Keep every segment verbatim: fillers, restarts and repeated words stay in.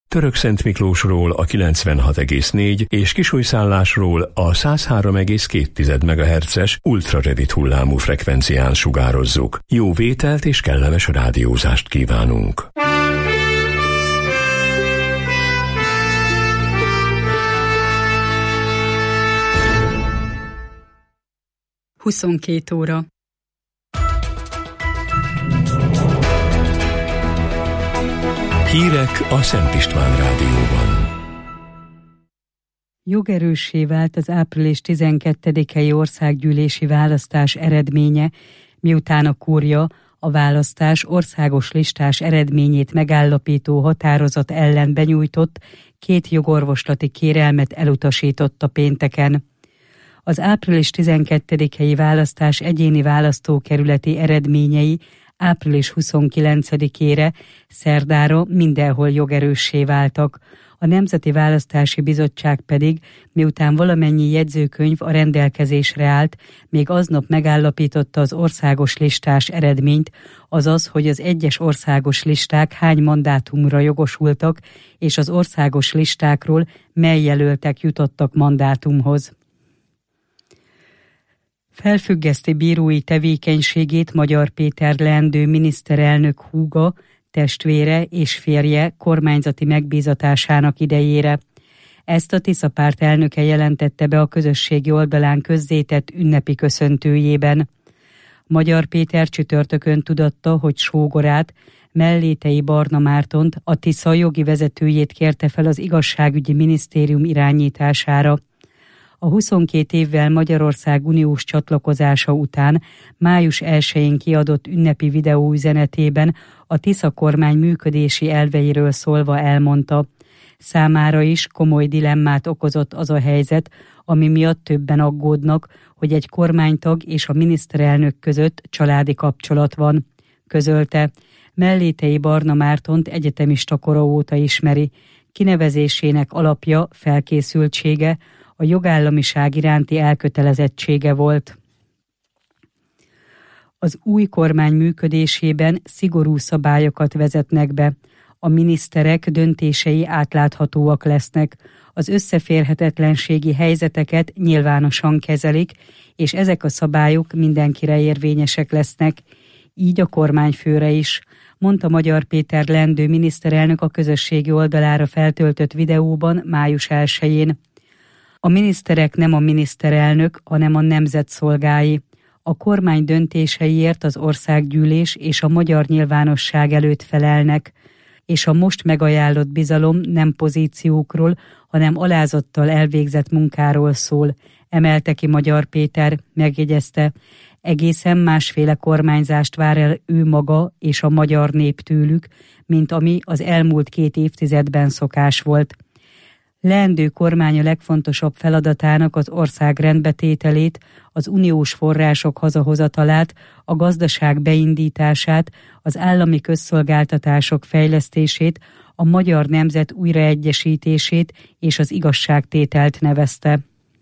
Törökszent Miklósról a kilencvenhat egész négy és Kisújszállásról a száz három egész két megahertzes ultrarövid hullámú frekvencián sugározzuk. Jó vételt és kellemes rádiózást kívánunk! huszonkét óra. Hírek a Szent István Rádióban. Jogerőssé vált az április tizenkettedikei országgyűlési választás eredménye, miután a kúria a választás országos listás eredményét megállapító határozat ellen benyújtott két jogorvoslati kérelmet elutasította pénteken. Az április tizenkettedikei választás egyéni választókerületi eredményei április huszonkilencedikére, szerdára mindenhol jogerőssé váltak. A Nemzeti Választási Bizottság pedig, miután valamennyi jegyzőkönyv a rendelkezésre állt, még aznap megállapította az országos listás eredményt, azaz, hogy az egyes országos listák hány mandátumra jogosultak, és az országos listákról mely jelöltek jutottak mandátumhoz. Felfüggeszti bírói tevékenységét Magyar Péter leendő miniszterelnök húga, testvére és férje kormányzati megbízatásának idejére. Ezt a Tisza párt elnöke jelentette be a közösségi oldalán közzétett ünnepi köszöntőjében. Magyar Péter csütörtökön tudatta, hogy sógorát, Mellétei Barna Mártont, a Tisza jogi vezetőjét kérte fel az igazságügyi minisztérium irányítására. A huszonkét évvel Magyarország uniós csatlakozása után május elsején kiadott ünnepi videóüzenetében a Tisza kormány működési elveiről szólva elmondta. Számára is komoly dilemmát okozott az a helyzet, ami miatt többen aggódnak, hogy egy kormánytag és a miniszterelnök között családi kapcsolat van. Közölte, Mellétei Barna Mártont egyetemista kora óta ismeri. Kinevezésének alapja, felkészültsége, a jogállamiság iránti elkötelezettsége volt. Az új kormány működésében szigorú szabályokat vezetnek be. A miniszterek döntései átláthatóak lesznek. Az összeférhetetlenségi helyzeteket nyilvánosan kezelik, és ezek a szabályok mindenkire érvényesek lesznek, így a kormányfőre is, mondta Magyar Péter leendő miniszterelnök a közösségi oldalára feltöltött videóban május elsején. A miniszterek nem a miniszterelnök, hanem a nemzet szolgái. A kormány döntéseiért az országgyűlés és a magyar nyilvánosság előtt felelnek, és a most megajánlott bizalom nem pozíciókról, hanem alázattal elvégzett munkáról szól, emelte ki Magyar Péter, megjegyezte, egészen másféle kormányzást vár el ő maga és a magyar nép tőlük, mint ami az elmúlt két évtizedben szokás volt. Leendő kormánya legfontosabb feladatának az ország rendbetételét, az uniós források hazahozatalát, a gazdaság beindítását, az állami közszolgáltatások fejlesztését, a magyar nemzet újraegyesítését és az igazságtételt nevezte.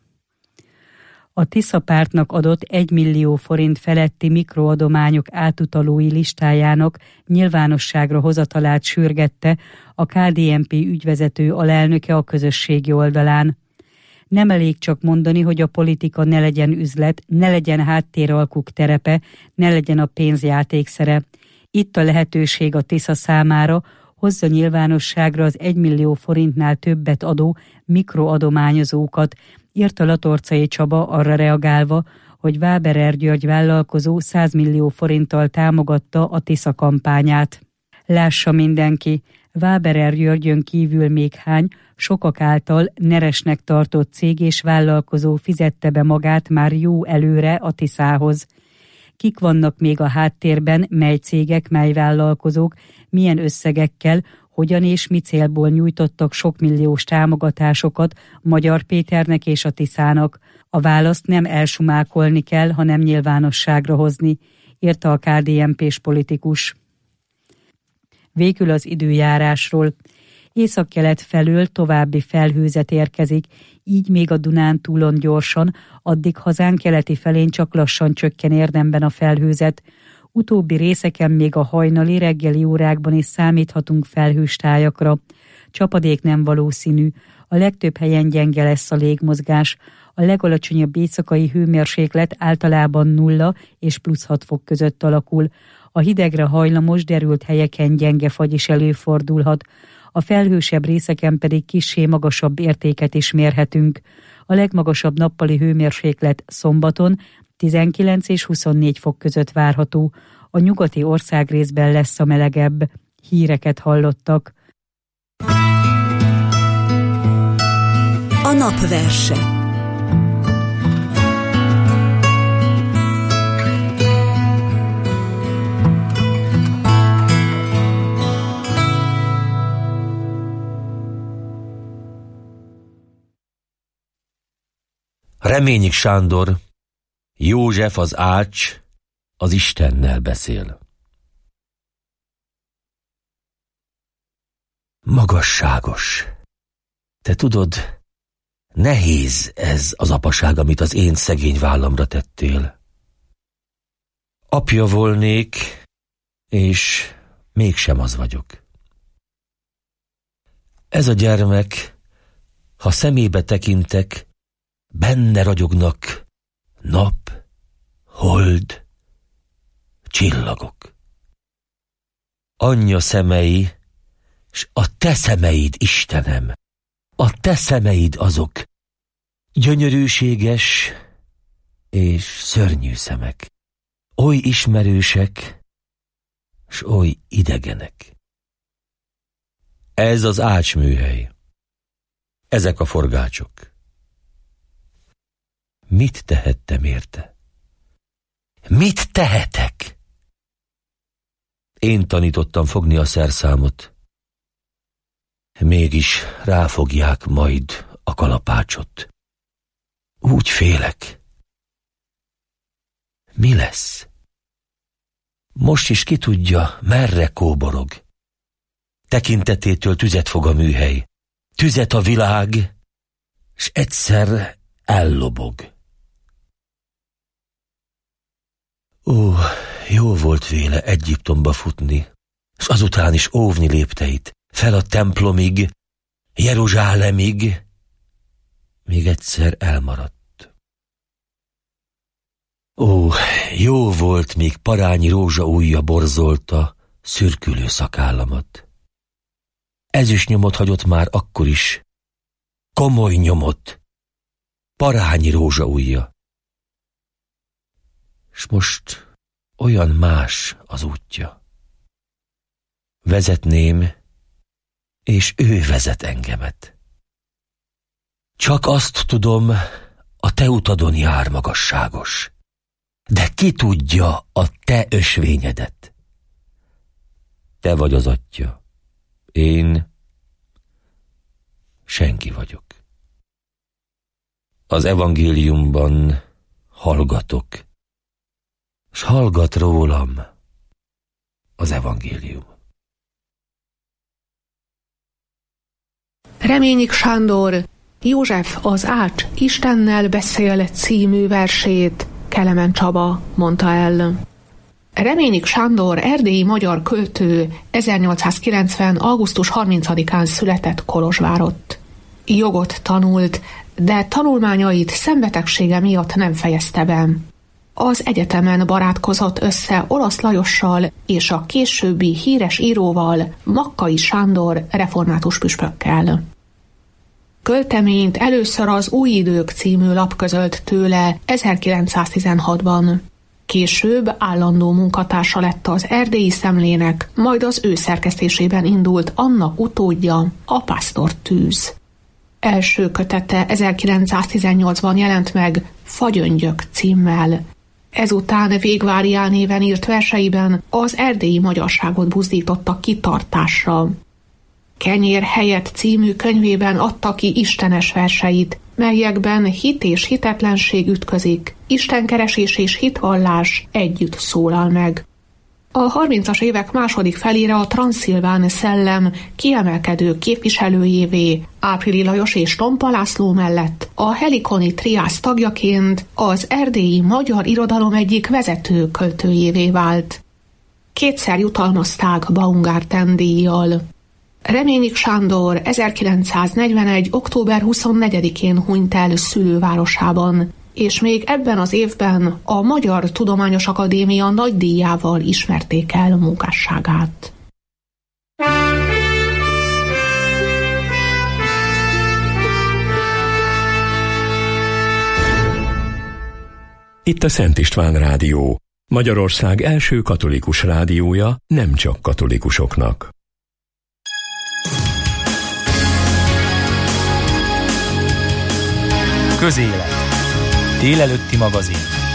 A Tisza pártnak adott egymillió forint feletti mikroadományok átutalói listájának nyilvánosságra hozatalát sürgette a ká dé en pé ügyvezető alelnöke a közösségi oldalán. Nem elég csak mondani, hogy a politika ne legyen üzlet, ne legyen háttéralkuk terepe, ne legyen a pénzjátékszere. Itt a lehetőség a Tisza számára, hozza nyilvánosságra az egymillió forintnál többet adó mikroadományozókat, írta Latorcai Csaba arra reagálva, hogy Váberer György vállalkozó száz millió forinttal támogatta a Tisza kampányát. Lássa mindenki, Váberer Györgyön kívül még hány, sokak által neresnek tartott cég és vállalkozó fizette be magát már jó előre a Tiszához. Kik vannak még a háttérben, mely cégek, mely vállalkozók, milyen összegekkel, hogyan és mi célból nyújtottak sokmilliós támogatásokat Magyar Péternek és a Tiszának. A választ nem elsumákolni kell, hanem nyilvánosságra hozni, írta a ká dé en pés politikus. Végül az időjárásról. Északkelet felől további felhőzet érkezik, így még a Dunántúlon gyorsan, addig hazánk keleti felén csak lassan csökken érdemben a felhőzet. Utóbbi részeken még a hajnali reggeli órákban is számíthatunk felhős tájakra. csapadék nem valószínű, a legtöbb helyen gyenge lesz a légmozgás, a legalacsonyabb éjszakai hőmérséklet általában nulla és plusz hat fok között alakul, a hidegre hajlamos, derült helyeken gyenge fagy is előfordulhat, a felhősebb részeken pedig kissé magasabb értéket is mérhetünk. A legmagasabb nappali hőmérséklet szombaton tizenkilenc és huszonnégy fok között várható, a nyugati országrészben lesz a melegebb. Híreket hallottak. A napverse. Reményik Sándor, József az ács, az Istennel beszél. Magasságos, te tudod, nehéz ez az apaság, amit az én szegény vállamra tettél. Apja volnék, és mégsem az vagyok. Ez a gyermek, ha szemébe tekintek, benne ragyognak nap, hold, csillagok. Anyja szemei, s a te szemeid, Istenem, a te szemeid azok, gyönyörűséges és szörnyű szemek, oly ismerősek, s oly idegenek. Ez az ácsműhely, ezek a forgácsok. Mit tehettem érte? Mit tehetek? Én tanítottam fogni a szerszámot. Mégis ráfogják majd a kalapácsot. Úgy félek. Mi lesz? Most is ki tudja, merre kóborog. Tekintetétől tüzet fog a műhely. Tüzet a világ, s egyszer ellobog. Ó, jó volt véle Egyiptomba futni, s azután is óvni lépteit, fel a templomig, Jeruzsálemig, még egyszer elmaradt. Ó, jó volt, még parányi rózsaujja borzolta szürkülő szakállamat. Ezüst nyomot hagyott már akkor is, komoly nyomot, parányi rózsaujja. S most olyan más az útja. Vezetném, és ő vezet engemet. Csak azt tudom, a te utadon jár magasságos, de ki tudja a te ösvényedet? Te vagy az Atya, én senki vagyok. Az evangéliumban hallgatok, s hallgat rólam az evangélium. Reményik Sándor József az ács Istennel beszél című versét Kelemen Csaba mondta el. Reményik Sándor erdélyi magyar költő ezernyolcszázkilencven. augusztus harmincadikán született Kolozsvárott. Jogot tanult, de tanulmányait szembetegsége miatt nem fejezte be. Az egyetemen barátkozott össze Olasz Lajossal és a későbbi híres íróval, Makkai Sándor református püspökkel. Költeményt először az Új Idők című lap közölt tőle ezerkilencszáztizenhatban. Később állandó munkatársa lett az Erdélyi Szemlének, majd az ő szerkesztésében indult annak utódja, a Pásztor Tűz. Első kötete ezerkilencszáztizennyolcban jelent meg Fagyöngyök címmel. Ezután Végvárián néven írt verseiben az erdélyi magyarságot buzdította kitartásra. Kenyér helyett című könyvében adta ki istenes verseit, melyekben hit és hitetlenség ütközik, istenkeresés és hitvallás együtt szólal meg. A harmincas évek második felére a transzilván szellem kiemelkedő képviselőjévé Áprili Lajos és Tompa László mellett a Helikoni triász tagjaként az erdélyi magyar irodalom egyik vezető költőjévé vált. Kétszer jutalmazták Baumgarten díjjal. Reményik Sándor ezerkilencszáznegyvenegy. október huszonnegyedikén hunyt el szülővárosában, és még ebben az évben a Magyar Tudományos Akadémia nagydíjával ismerték el munkásságát. Itt a Szent István Rádió, Magyarország első katolikus rádiója nem csak katolikusoknak. Közélet. Délelőtti magazin.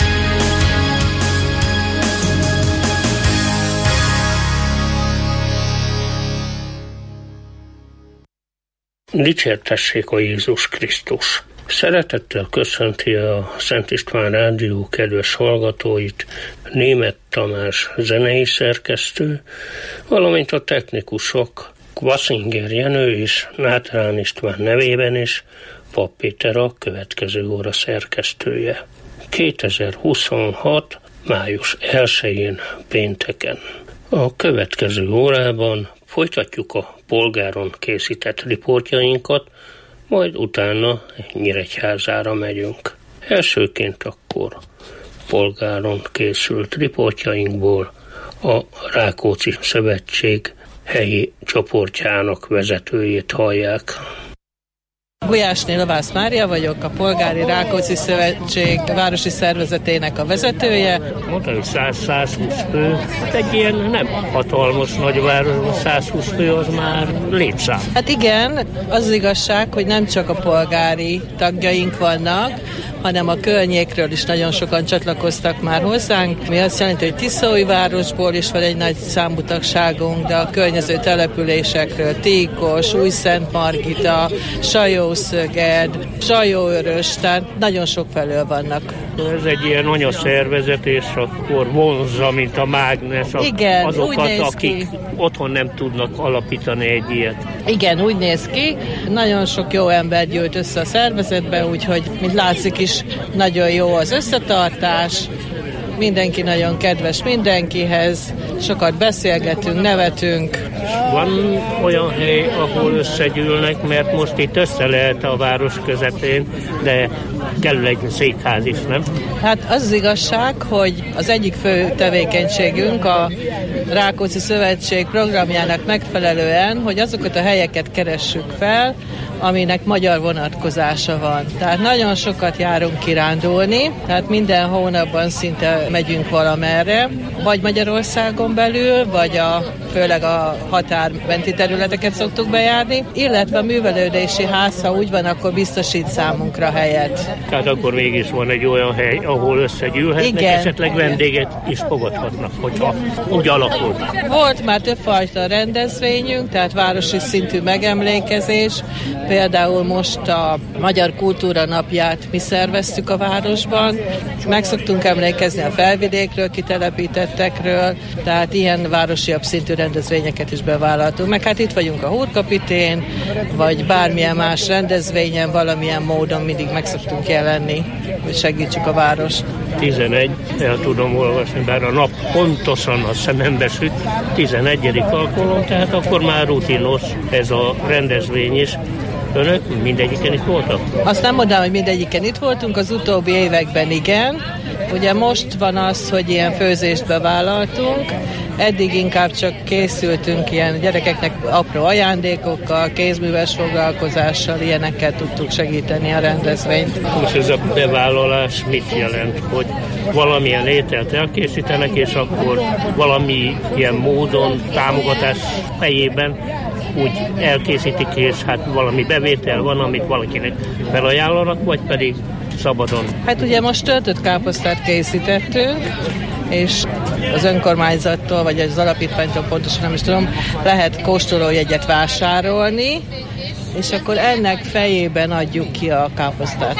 Dicsértessék a Jézus Krisztus! Szeretettel köszönti a Szent István Rádió kedves hallgatóit Németh Tamás zenei szerkesztő, valamint a technikusok Kvaszinger Jenő és Nátrán István nevében is Pap Péter a következő óra szerkesztője. kétezer-huszonhat. május elsején pénteken. A következő órában folytatjuk a polgáron készített riportjainkat, majd utána Nyíregyházára megyünk. Elsőként akkor polgáron készült riportjainkból a Rákóczi Szövetség helyi csoportjának vezetőjét hallják. Gulyásné Lovász Mária vagyok, a Polgári Rákóczi Szövetség városi szervezetének a vezetője. Mondta, hogy száz-százhúsz fő, hát egy ilyen nem hatalmas nagyváros, százhúsz fő az már létszám. Hát igen, az igazság, hogy nem csak a polgári tagjaink vannak, hanem a környékről is nagyon sokan csatlakoztak már hozzánk. Mi azt jelenti, hogy Tiszaújvárosból is van egy nagy számú tagságunk, de a környező településekről Tíkos, Újszentmargita, Sajószöged, Sajóörös, tehát nagyon sok felől vannak. Ez egy ilyen anyaszervezet, és akkor vonzza, mint a mágnes igen, azokat, akik otthon nem tudnak alapítani egy ilyet. Igen, úgy néz ki. Nagyon sok jó ember gyűlt össze a szervezetbe, úgyhogy, mint látszik is, nagyon jó az összetartás, mindenki nagyon kedves mindenkihez, sokat beszélgetünk, nevetünk. Van olyan hely, ahol összegyűlnek, mert most itt össze lehet a város közepén, de kell egy székház is, nem? Hát az az igazság, hogy az egyik fő tevékenységünk a Rákóczi Szövetség programjának megfelelően, hogy azokat a helyeket keressük fel, aminek magyar vonatkozása van. Tehát nagyon sokat járunk kirándulni, tehát minden hónapban szinte megyünk valamerre, vagy Magyarországon belül, vagy a, főleg a határmenti területeket szoktuk bejárni, illetve a művelődési ház, ha úgy van, akkor biztosít számunkra helyet. Tehát akkor mégis van egy olyan hely, ahol összegyűlhetnek, igen, esetleg vendéget is fogadhatnak, hogyha úgy alakul. Volt már többfajta rendezvényünk, tehát városi szintű megemlékezés, például most a Magyar Kultúra Napját mi szerveztük a városban, meg szoktunk emlékezni a felvidékről, kitelepítettekről, tehát ilyen városiabb szintű rendezvényeket is bevállaltunk. Meg hát itt vagyunk a Húrkapitén, vagy bármilyen más rendezvényen, valamilyen módon mindig meg szoktunk jelenni, hogy segítsük a várost. tizenegy, el tudom olvasni, bár a nap pontosan a szemembe süt, tizenegyedik alkalom, tehát akkor már rutinos ez a rendezvény is. Önök mindegyiken itt voltak? Azt nem mondanám, hogy mindegyiken itt voltunk, az utóbbi években igen. Ugye most van az, hogy ilyen főzést bevállaltunk, eddig inkább csak készültünk ilyen gyerekeknek apró ajándékokkal, kézműves foglalkozással, ilyenekkel tudtuk segíteni a rendezvényt. És ez a bevállalás mit jelent, hogy valamilyen ételt elkészítenek, és akkor valamilyen módon támogatás fejében úgy elkészítik, és hát valami bevétel van, amit valakinek felajánlanak, vagy pedig szabadon? Hát ugye most töltött káposztát készítettünk, és az önkormányzattól, vagy az alapítványtól, pontosan nem is tudom, lehet kóstolójegyet vásárolni, és akkor ennek fejében adjuk ki a káposztát.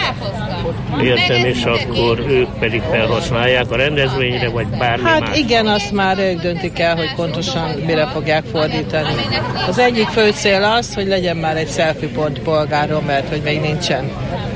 Értem, és akkor ők pedig felhasználják a rendezvényre, vagy bármi hát más? Hát igen, azt már ők döntik el, hogy pontosan mire fogják fordítani. Az egyik fő cél az, hogy legyen már egy selfie pont polgáron, mert hogy még nincsen.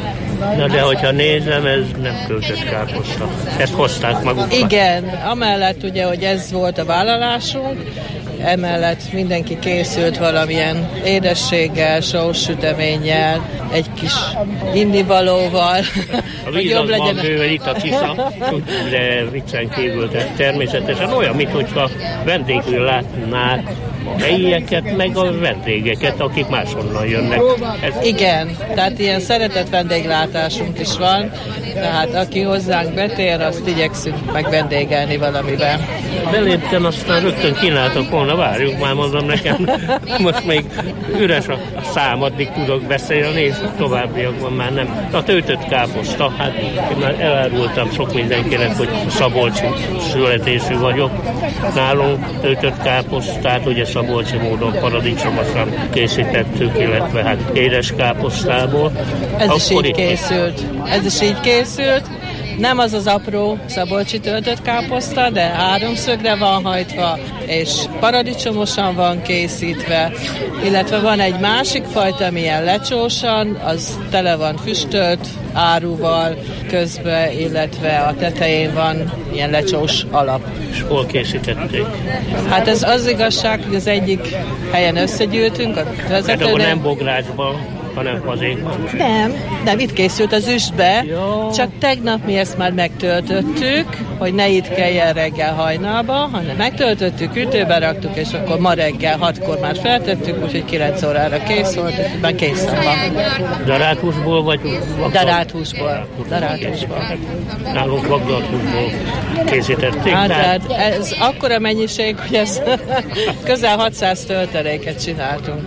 Na de hogyha nézem, ez nem költött káposzta. Ezt hozták maguknak. Igen, amellett ugye, hogy ez volt a vállalásunk, emellett mindenki készült valamilyen édességgel, sós süteménnyel, egy kis innivalóval. A víz az van bőven, itt a Tisza, de viccen kívül, természetesen olyan, mintha vendégül látnák a helyieket, meg a vendégeket, akik máshonnan jönnek. Ez... Igen, tehát ilyen szeretett vendéglátásunk is van, tehát aki hozzánk betér, azt igyekszünk meg vendégelni valamivel. Beléptem, aztán rögtön kínáltak volna, várjuk már, mondom nekem, most még üres a szám, addig tudok beszélni, és továbbiakban már nem. A töltött káposzta, hát én már elárultam sok mindenkinek, hogy szabolcsi születésű vagyok. Nálunk töltött káposztát, ugye szabolcsi módon paradicsomosan készítettük, illetve hát édes káposztából. Ez Akkor is így itt készült. Ez is így készült. Nem az az apró szabolcsi töltött káposzta, de háromszögre van hajtva, és paradicsomosan van készítve, illetve van egy másik fajta, milyen lecsósan, az tele van füstölt áruval közbe, illetve a tetején van ilyen lecsós alap. És hol készítették? Hát ez az igazság, hogy az egyik helyen összegyűltünk, a vezetőnél. De akkor nem Bográcsban, hanem azért van. Nem, nem, itt készült az üstbe, ja. Csak tegnap mi ezt már megtöltöttük, hogy ne itt kelljen reggel hajnalba, hanem megtöltöttük, ütőbe raktuk, és akkor ma reggel hatkor már feltettük, úgyhogy kilenc órára kész volt, és már készen van. Daráthúsból vagy? Daráthúsból. Daráthúsból. Nálunk Bagdadhúsból készítették. Hát, tehát ez akkora mennyiség, hogy ez közel hatszáz tölteléket csináltunk.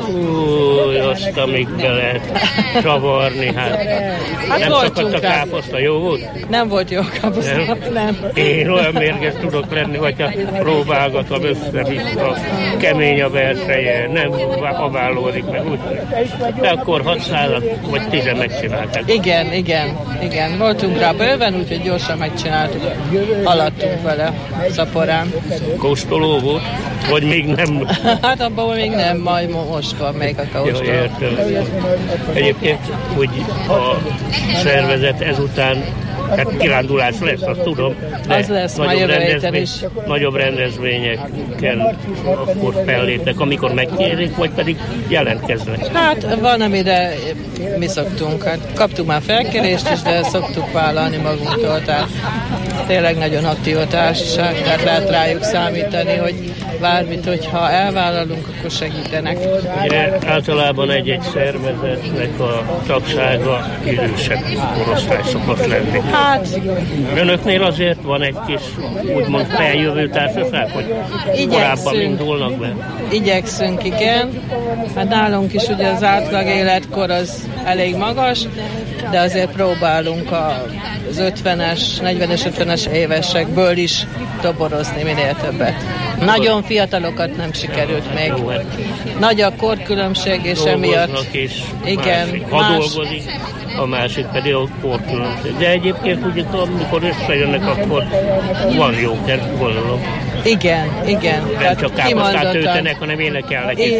Új, azt amíg be lehet csavarni, hát, hát nem szakadt a káposzta, jó volt? Nem volt jó káposzta, nem. nem. Én olyan mérges tudok lenni, hogyha próbálgatom össze-vissza, kemény a versenye, nem abálódik meg úgy. De akkor hatszázat vagy tízen megcsinálták. Igen, igen, igen. Voltunk rá bőven, úgyhogy gyorsan megcsináltuk. Haladtunk vele szaporán. Kóstoló volt? Vagy még nem? Hát abban még nem, majd most van még a kóstoló. Jó, értem. Egyébként, hogy a szervezet ezután hát kirándulás lesz, azt tudom, de az lesz, nagyobb, rendezvény, is. nagyobb rendezvényeken akkor fellépnek, amikor megkérik, vagy pedig jelentkeznek. Hát van, amire mi szoktunk. Hát kaptuk már felkérést is, de szoktuk vállalni magunktól, tehát tényleg nagyon aktív a társaság, tehát lehet rájuk számítani, hogy bármit, hogyha elvállalunk, akkor segítenek. Ugye általában egy-egy szervezetnek a tagsága idősebb korosztály szokott lenni. Hát... Önöknél azért van egy kis, úgymond feljövő társaság, hogy korábban indulnak be? Igyekszünk, igen. Hát nálunk is ugye az átlag életkor az elég magas, de azért próbálunk az ötvenes, negyvenes, ötvenes évesekből is toborozni minél többet. Nagyon fiatalokat nem sikerült még. Nagy a korkülönbség, és emiatt... És igen, másik. Ha más... dolgozik, a másik pedig a korkülönbség. De egyébként ugye, amikor összejönnek, akkor van jóker, gondolom. Igen, igen. Nem csak káposztát töltenek, hanem énekelnek is.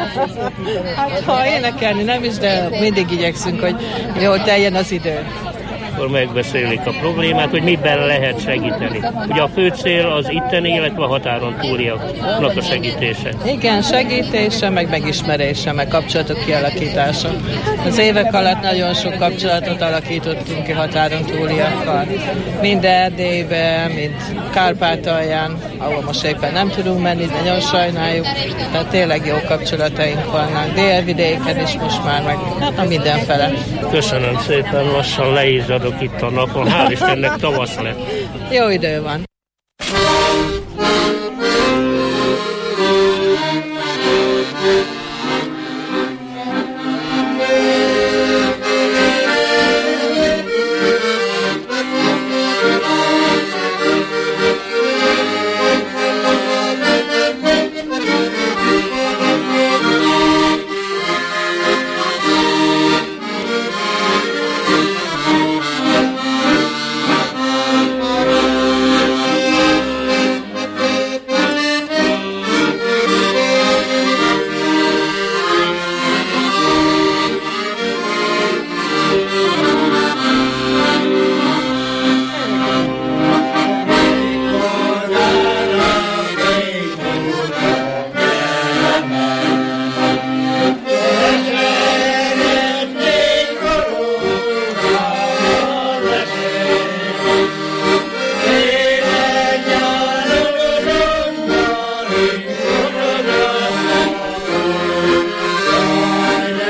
Hát ha énekelni nem is, de mindig igyekszünk, hogy jól teljen az idő. Akkor megbeszélik a problémát, hogy miben lehet segíteni. Ugye a fő cél az itteni, illetve a határon túliaknak a segítése. Igen, segítése, meg megismerése, meg kapcsolatok kialakítása. Az évek alatt nagyon sok kapcsolatot alakítottunk ki határon túliakkal. Mind Erdélyben, mind Kárpátalján, ahol most éppen nem tudunk menni, de nagyon sajnáljuk. Tehát tényleg jó kapcsolataink vannak. Délvidéken is most már, meg hát a mindenfele. Köszönöm szépen, lassan leízadok itt a napon. Hál' Istennek tavasz lett. Jó idő van.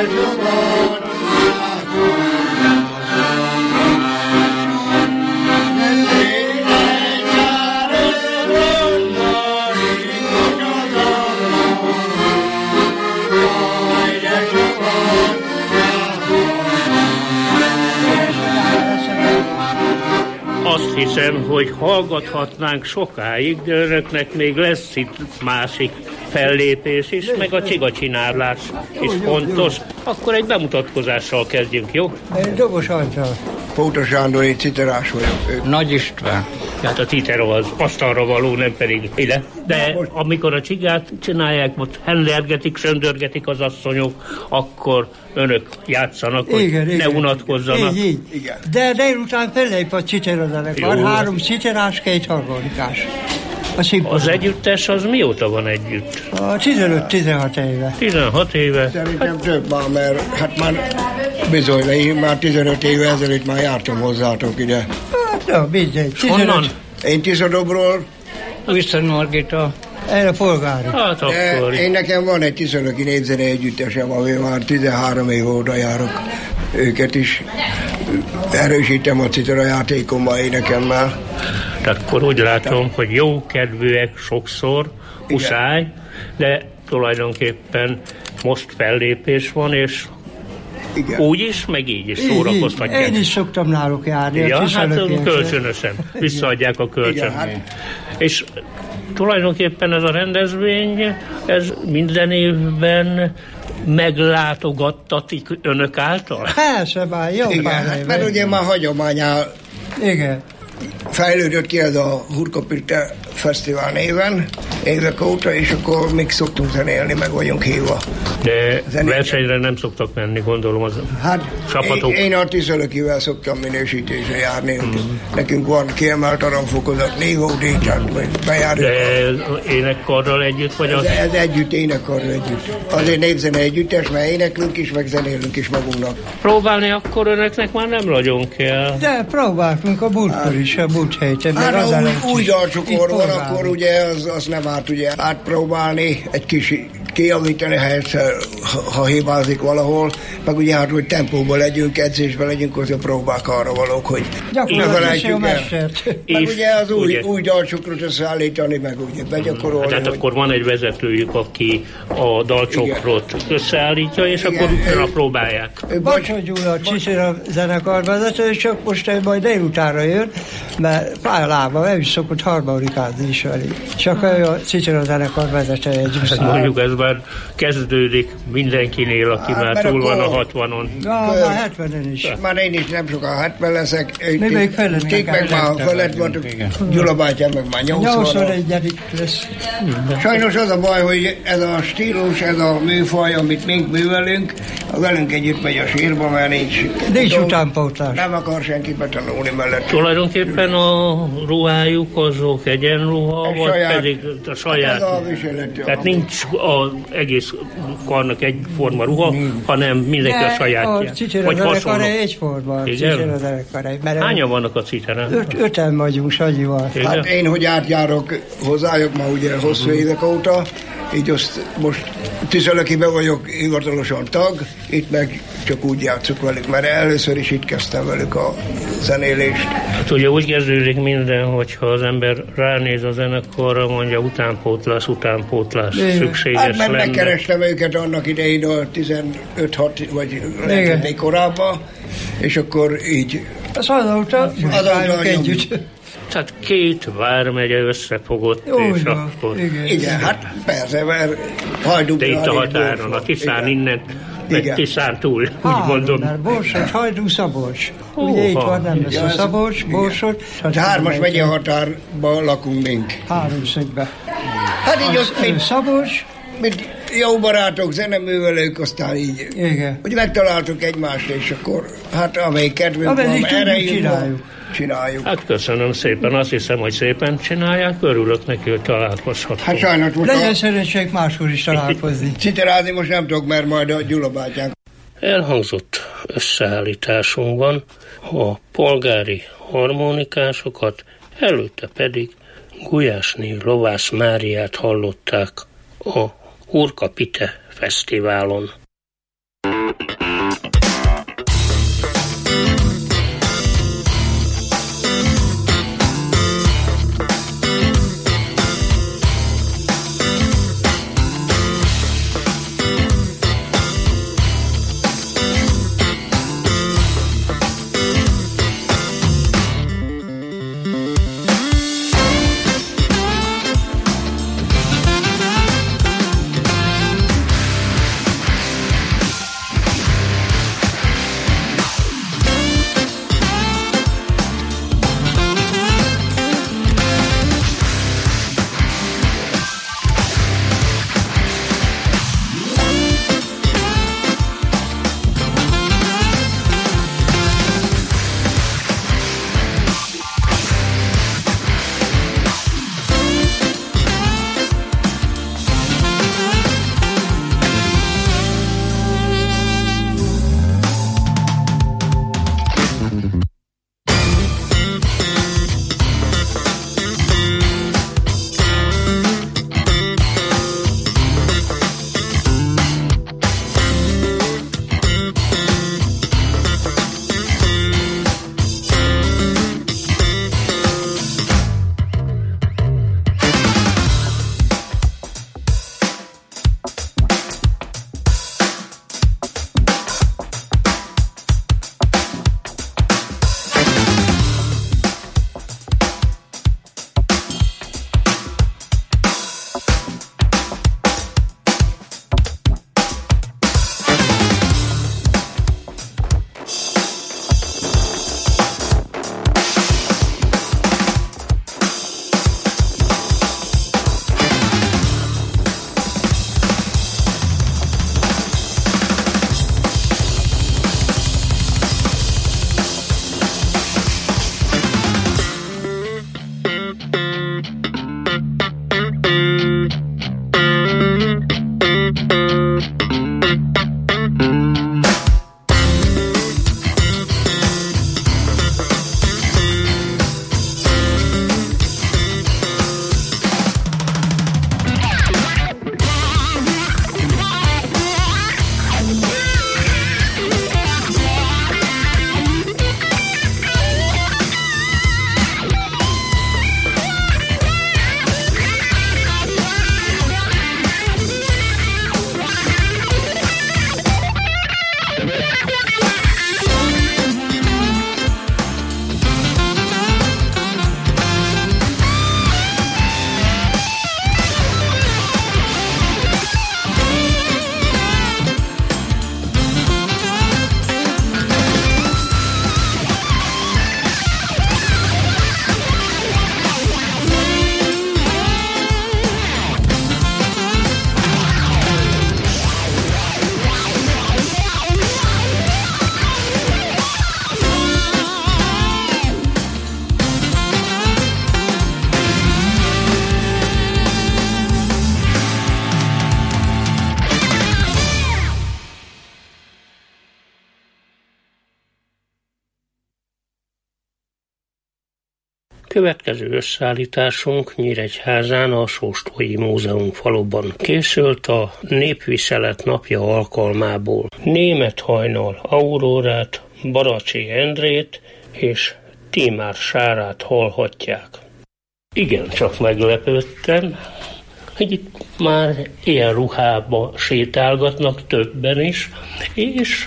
Azt hiszem, hogy hallgathatnánk sokáig, de önöknek még lesz itt másik fellépés is, meg a csigacsinálás is fontos. Akkor egy bemutatkozással kezdjünk, jó? Dobos Antal. Póta Sándor, én citerás vagyok. Nagy István. Hát a citera az asztalra való, nem pedig ide. De amikor a csigát csinálják, most henlergetik, söndörgetik az asszonyok, akkor önök játszanak, hogy igen, ne igen, unatkozzanak. Így, így. Igen. De délután fellép a citerazenekar, három citerás, két harmonikás. Az együttes az mióta van együtt? A tizenöt-tizenhat éve. tizenhat éve? Szerintem hát, több már, mert hát már bizony, én már tizenöt éve ezelőtt már jártam hozzátok ide. Hát, ja, bizony. Honnan? Én Tiszadobról. Viszont Margita. Erre a polgári. Hát akkor... Én nekem van egy tiszadöki népzene együttesem, ami már tizenhárom év óta járok. Őket is erősítem a citera játékommal, énekemmel. Tehát akkor úgy látom, hogy jó kedvűek sokszor, muszáj, de tulajdonképpen most fellépés van, és igen. Úgy is, meg így is szórakoztatják. Én is szoktam náluk járni. Ja, hát kölcsönösen. Visszaadják a kölcsön. Hát. És tulajdonképpen ez a rendezvény, ez minden évben meglátogattatik önök által? Persze, már jó. Igen, hát, mert ugye már hagyományá igen. fejlődött ki ez a Hurkapirte Fesztivál néven évek óta, és akkor még szoktunk zenélni, meg vagyunk hívva. De zenélni. Versenyre nem szoktak menni, gondolom az hát csapatok. Én, én a tizenökivel szoktam minősítésre járni. Mm. Nekünk van kiemelt aranfokozat, névódíj, tehát bejárjuk. De énekkarral együtt, vagy az? Ez, ez együtt, énekkarral együtt. Azért népzene együttes, mert éneklünk is, meg zenélünk is magunknak. Próbálni akkor önöknek már nem nagyon kell. De próbáltunk a múltkor is, a múlt héten. Hát ha új, új dalcsokor van, akkor ugye az, az nem árt ugye átpróbálni, egy kis kijavítani helyszer, ha hibázik valahol, meg ugye hát, hogy tempóban legyünk, edzésben legyünk, hogy a próbák arra valók, hogy ne felejtjük el. Meg ugye az új, ugye? új dalcsokrot összeállítani, meg ugye begyakorolni. Tehát hogy... akkor van egy vezetőjük, aki a dalcsokrot igen. összeállítja, és igen. akkor utána próbálják. Bacsó Gyula, Cicera zenekar vezető, és csak most majd délutánra jön, mert pályalában ő is szokott harmonikázni is velük. Csak ő a Cicera zenekar vezető egy hát mondjuk ez már kezdődik mindenkinél, aki hát, már túl van a hatvanon. Ja, már hetvenen is. Már én is nem sokan hetven leszek. Mi még felett. Ték meg már felett voltunk. Gyula bátyám meg már nyolcvan. nyolcvanegyedik lesz. Sajnos az a baj, hogy ez a stílus, ez a műfaj, amit mink művelünk, velünk együtt megy a sírba, mert nincs. Nincs utánpótlás. Nem akar senki betanulni mellett. Tulajdonképpen a ruhájuk azok egyenruha, vagy saját, pedig a saját. Ez a viseletű. Tehát nincs az egész karnak egyforma ruha, hanem mindenki a sajátja. A Cicera zenekar egyforma. Hányan vannak a Cicera? Öt, öten vagyunk Sanyival. Hát én, hogy átjárok hozzájuk ma ugye hosszú évek óta, így azt most Tiszalökibe vagyok hivatalosan tag, itt meg csak úgy játszok velük, mert először is itt kezdtem velük a zenélést. Hát ugye úgy kezdődik minden, hogyha az ember ránéz a zenekarra, mondja utánpótlás, utánpótlás igen. szükséges hát, mert lenne. Megkerestem őket annak idején a tizenöt-hat vagy lehet, még korábban, és akkor így az azóta azóta együtt. Tehát két vármegye összefogott, jó, és jó, akkor... Igen, igen, hát persze, mert Hajdú... De itt a határon, a Tiszán innen, meg Tiszán túl, Há, úgy mondom. Mert Borsod, Hajdú, Szabolcs. Oh, ugye itt van, nem lesz a Szabolcs, Borsod. Hármas megye határban lakunk mink. Háromszögben. Hát így ott mint Szabolcs, mint jó barátok, zeneművelők, aztán így, igen. hogy megtaláltuk egymást, és akkor, hát amelyik kedvünk van, erejünk van, csináljuk. Hát köszönöm szépen, azt hiszem, hogy szépen csinálják, örülök neki, hogy találkozhatunk. Hát sajnos most legyen a... szerencség máshol is találkozni. Citerázni most nem tudok, mert majd a Gyula bátyánk. Elhangzott összeállításunkban a polgári harmonikásokat, előtte pedig Gulyásné Lovász Máriát hallották a Hurkapirte Fesztiválon. Következő összeállításunk Nyíregyházán a Sóstói Múzeum faluban készült a Népviselet napja alkalmából. Német Hajnal Aurórát, Baracsi Endrét és Tímár Sárát hallhatják. Igen, csak meglepődtem, hogy itt már ilyen ruhába sétálgatnak többen is, és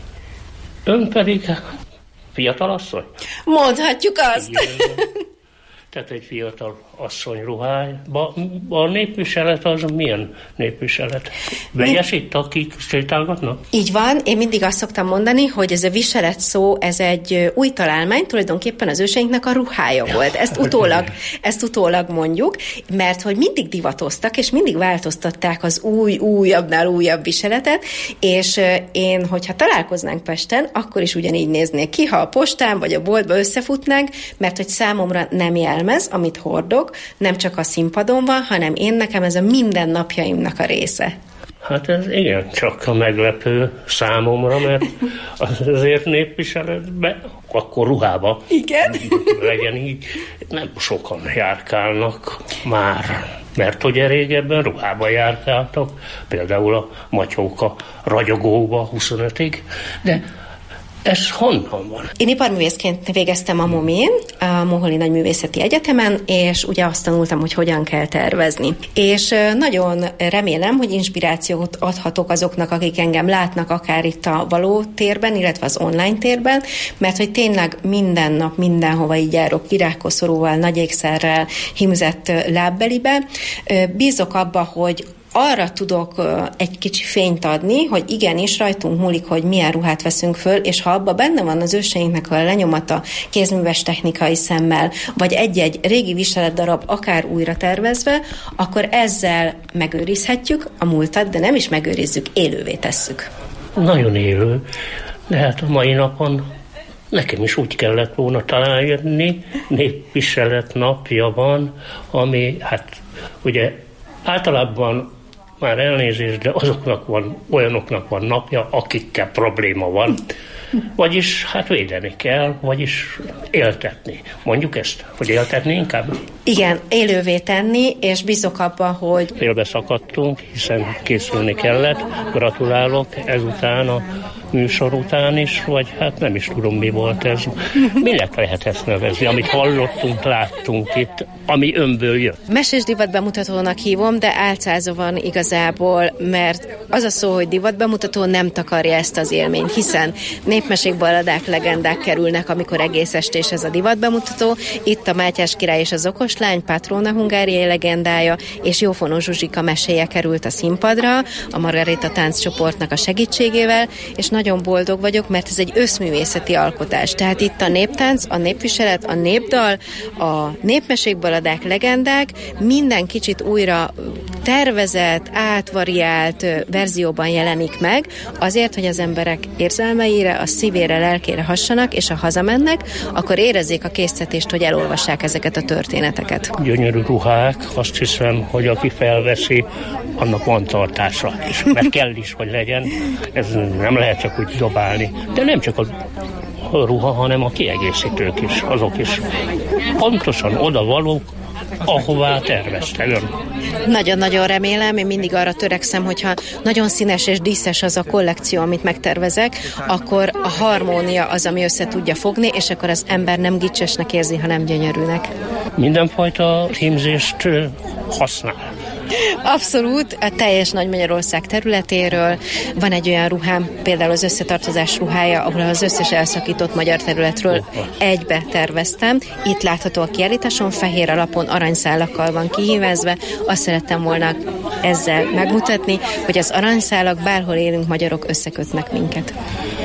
ön pedig fiatal asszony? Mondhatjuk azt. Igen, tehát egy fiatal asszony ruhába. A népviselet az milyen népviselet? Vegyes itt, akik sétálgatnak? Így van, én mindig azt szoktam mondani, hogy ez a viselet szó, ez egy új találmány, tulajdonképpen az őseinknek a ruhája volt. Ezt utólag, ezt utólag mondjuk, mert hogy mindig divatoztak, és mindig változtatták az új, újabbnál újabb viseletet, és én, hogyha találkoznánk Pesten, akkor is ugyanígy néznék ki, ha a postán vagy a boltba összefutnánk, mert hogy számomra nem jelmez, amit hordok, nem csak a színpadon van, hanem én nekem ez a mindennapjaimnak a része. Hát ez igen, csak a meglepő számomra, mert azért népviseletben, akkor ruhába igen. legyen így, nem sokan járkálnak már. Mert ugye régebben ruhába járkáltak, például a Matyóka ragyogóba huszonötig, de ez honnan van? Én iparművészként végeztem a momén, a Moholi Nagyművészeti Egyetemen, és ugye azt tanultam, hogy hogyan kell tervezni. És nagyon remélem, hogy inspirációt adhatok azoknak, akik engem látnak, akár itt a való térben, illetve az online térben, mert hogy tényleg minden nap, mindenhova így járok virágkoszorúval, nagy ékszerrel, hímzett lábbelibe. Bízok abba, hogy arra tudok egy kicsi fényt adni, hogy igenis rajtunk múlik, hogy milyen ruhát veszünk föl, és ha abban benne van az őseinknek a lenyomata kézműves technikai szemmel, vagy egy-egy régi viseletdarab akár újra tervezve, akkor ezzel megőrizhetjük a múltat, de nem is megőrizzük, élővé tesszük. Nagyon élő, de hát a mai napon nekem is úgy kellett volna találni, népviselet napja van, ami hát ugye általában már elnézést, de azoknak van, olyanoknak van napja, akikkel probléma van. Vagyis hát védeni kell, vagyis éltetni. Mondjuk ezt, hogy éltetni inkább? Igen, élővé tenni, és bízok abban, hogy... Félbeszakadtunk, hiszen készülni kellett. Gratulálok ezután a műsor után is, vagy hát nem is tudom, mi volt ez. Minek lehet ezt nevezni, amit hallottunk, láttunk itt, ami önből jött? Mesés divatbemutatónak hívom, de álcázó van igazából, mert az a szó, hogy divatbemutató nem takarja ezt az élményt, hiszen népmesék, balladák, legendák kerülnek, amikor egész estés ez a divatbemutató. Itt a Mátyás király és az okoslány, Patróna hungáriai legendája, és Jófonó Zsuzsika meséje került a színpadra, a Margarita tánccsoportnak a segítségével, és nagyon boldog vagyok, mert ez egy összművészeti alkotás. Tehát itt a néptánc, a népviselet, a népdal, a népmesék, balladák, legendák, minden kicsit újra tervezett, átvariált verzióban jelenik meg, azért, hogy az emberek érzelmeire, a szívére, lelkére hassanak, és ha hazamennek, akkor érezzék a késztetést, hogy elolvassák ezeket a történeteket. Gyönyörű ruhák, azt hiszem, hogy aki felveszi, annak van tartása is, mert kell is, hogy legyen. Ez nem lehet csak úgy dobálni. De nem csak a ruha, hanem a kiegészítők is, azok is pontosan oda valók, ahová tervezte ön. Nagyon-nagyon remélem, én mindig arra törekszem, hogyha nagyon színes és díszes az a kollekció, amit megtervezek, akkor a harmónia az, ami össze tudja fogni, és akkor az ember nem gicsesnek érzi, hanem gyönyörűnek. Mindenfajta hímzést használ. Abszolút, a teljes Nagy-Magyarország területéről van egy olyan ruhám, például az összetartozás ruhája, ahol az összes elszakított magyar területről egybe terveztem. Itt látható a kiállításon, fehér alapon aranyszálakkal van kihívezve. Azt szerettem volna ezzel megmutatni, hogy az aranyszálak, bárhol élünk magyarok, összekötnek minket.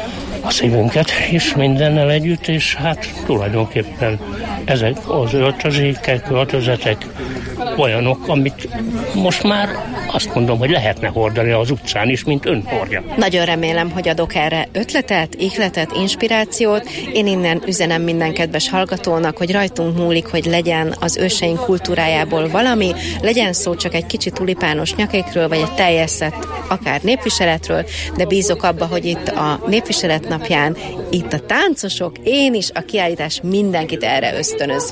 A szívünket is mindennel együtt, és hát tulajdonképpen ezek az öltözékek, öltözetek olyanok, amit most már azt mondom, hogy lehetne hordani az utcán is, mint ön hordja. Nagyon remélem, hogy adok erre ötletet, ihletet, inspirációt. Én innen üzenem minden kedves hallgatónak, hogy rajtunk múlik, hogy legyen az őseink kultúrájából valami, legyen szó csak egy kicsit tulipános nyakékről, vagy egy teljes szett, akár népviseletről, de bízok abba, hogy itt a népviselet napján, itt a táncosok, én is, a kiállítás mindenkit erre ösztönöz.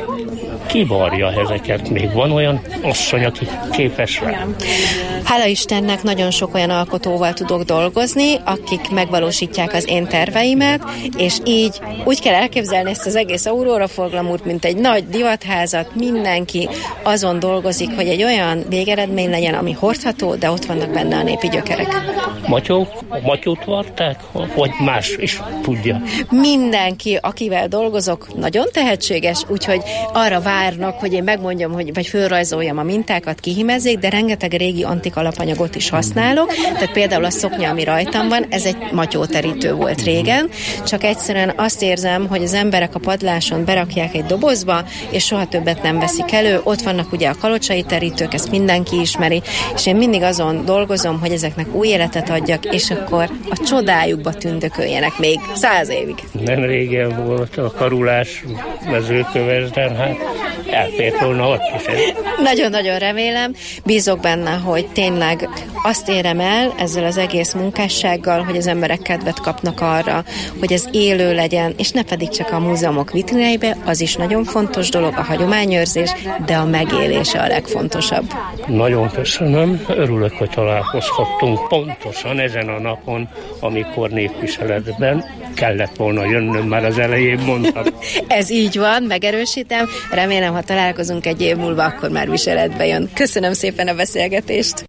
Ki varja ezeket? Még van olyan asszony, aki képes rá? Hála Istennek nagyon sok olyan alkotóval tudok dolgozni, akik megvalósítják az én terveimet, és így úgy kell elképzelni ezt az egész Aurora Forglamurt, mint egy nagy divatházat, mindenki azon dolgozik, hogy egy olyan végeredmény legyen, ami hordható, de ott vannak benne a népi gyökerek. Matyók, matyót varták, vagy más is tudja? Mindenki, akivel dolgozok, nagyon tehetséges, úgyhogy arra várnak, hogy én megmondjam, hogy, vagy fölrajzoljam a mintákat, kihímezzék, de rengeteg régi antik alapanyagot is használok. Tehát például a szoknya, ami rajtam van, ez egy matyóterítő volt régen, csak egyszerűen azt érzem, hogy az emberek a padláson berakják egy dobozba, és soha többet nem veszik elő. Ott vannak ugye a kalocsai terítők, ezt mindenki ismeri, és én mindig azon dolgozom, hogy ezeknek új életet adjak, és akkor a csodájukba tündököljenek még száz évig. Nem régen volt a karulás Mezőkövesden, hát elfért volna ott is. Nagyon-nagyon remélem, bízok benne, hogy tényleg azt érem el ezzel az egész munkássággal, hogy az emberek kedvet kapnak arra, hogy ez élő legyen, és ne pedig csak a múzeumok vitrineibe, az is nagyon fontos dolog, a hagyományőrzés, de a megélése a legfontosabb. Nagyon köszönöm, örülök, hogy találkozhattunk pontosan ezen a napon, amikor népviseletben kellett volna jönnöm, már az elején mondtam. Ez így van, megerősítem, remélem, ha találkozunk egy év múlva, akkor már viseletbe jön. Köszönöm szépen a beszélgetést!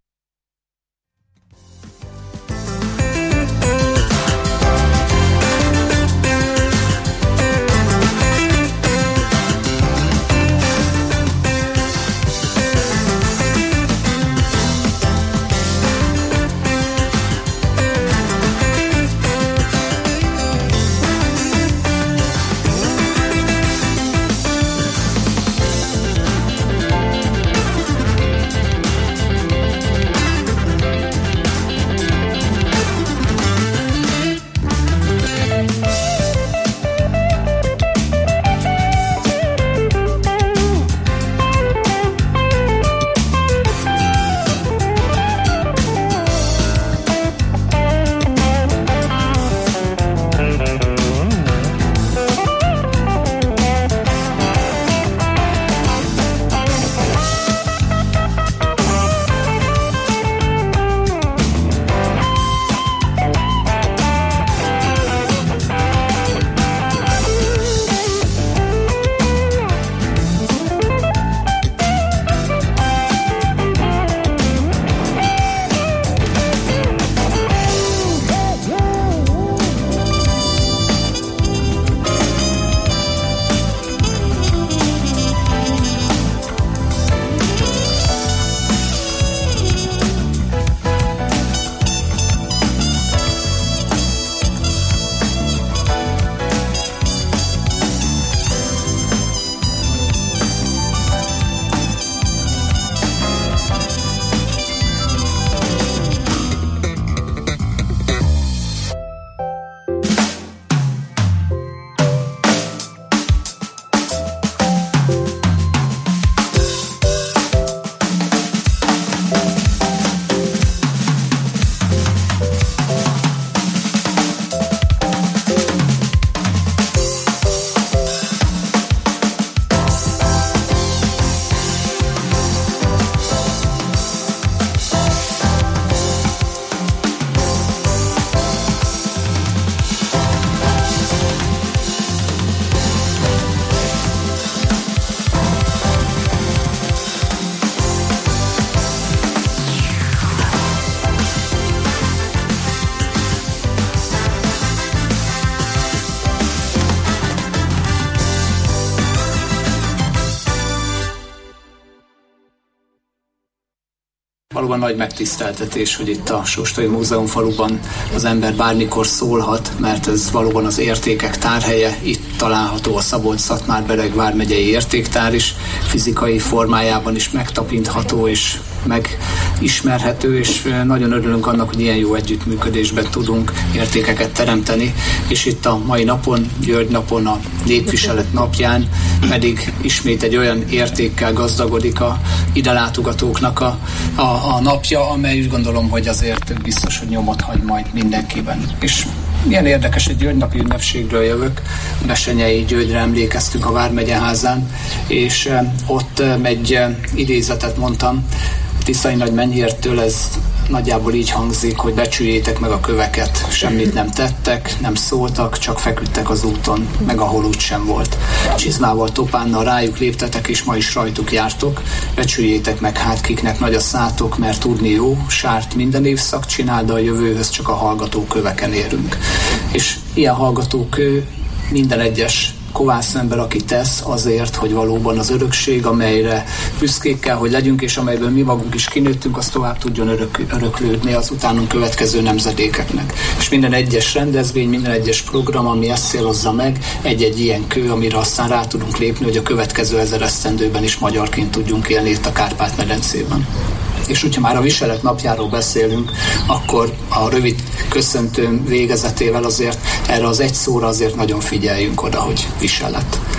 Valóban nagy megtiszteltetés, hogy itt a Sóstai Múzeumfaluban az ember bármikor szólhat, mert ez valóban az értékek tárhelye. Itt található a Szabolcs-Szatmár-Bereg vármegyei értéktár is, fizikai formájában is megtapintható és megismerhető, és nagyon örülünk annak, hogy ilyen jó együttműködésben tudunk értékeket teremteni, és itt a mai napon, György napon, a Népviselet napján pedig ismét egy olyan értékkel gazdagodik a ide látogatóknak a, a, a napja, amely úgy gondolom, hogy azért biztos, hogy nyomot hagy majd mindenkiben. És milyen érdekes, egy Györgynapi ünnepségről jövök, Besenyei Györgyre emlékeztünk a Vármegyeházán, és ott egy idézetet mondtam Tiszai Nagy Mennyértől, ez nagyjából így hangzik, hogy becsüljétek meg a köveket, semmit nem tettek, nem szóltak, csak feküdtek az úton, meg ahol úgy sem volt. Csizmával, topánnal rájuk léptetek, és ma is rajtuk jártok, becsüljétek meg hát, kiknek nagy a szátok, mert tudni jó, sárt minden évszak csinál, de a jövőhöz csak a hallgató köveken érünk. És ilyen hallgatókő minden egyes kovász ember, aki tesz azért, hogy valóban az örökség, amelyre büszkék kell, hogy legyünk, és amelyből mi magunk is kinőttünk, az tovább tudjon örök, öröklődni az utánunk következő nemzedékeknek. És minden egyes rendezvény, minden egyes program, ami ezt célozza meg, egy-egy ilyen kő, amire aztán rá tudunk lépni, hogy a következő ezer esztendőben is magyarként tudjunk élni itt a Kárpát-medencében. És hogyha már a Viselet napjáról beszélünk, akkor a rövid köszöntőm végezetével azért erre az egy szóra azért nagyon figyeljünk oda, hogy viselet. Tehát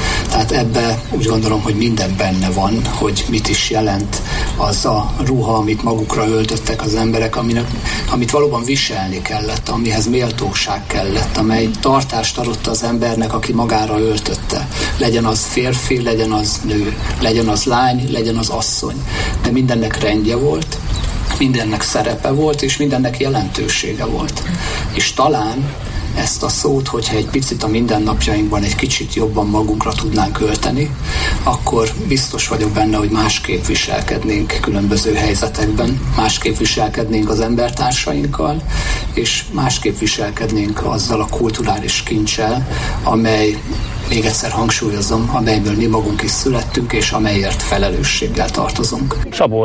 Tehát ebbe úgy gondolom, hogy minden benne van, hogy mit is jelent az a ruha, amit magukra öltöttek az emberek, aminek, amit valóban viselni kellett, amihez méltóság kellett, amely tartást adott az embernek, aki magára öltötte. Legyen az férfi, legyen az nő, legyen az lány, legyen az asszony. De mindennek rendje volt, mindennek szerepe volt, és mindennek jelentősége volt. És talán ezt a szót, hogyha egy picit a mindennapjainkban egy kicsit jobban magunkra tudnánk ölteni, akkor biztos vagyok benne, hogy másképp viselkednénk különböző helyzetekben, másképp viselkednénk az embertársainkkal, és másképp viselkednénk azzal a kulturális kincsel, amely, még egyszer hangsúlyozom, amelyből mi magunk is születtünk, és amelyért felelősséggel tartozunk.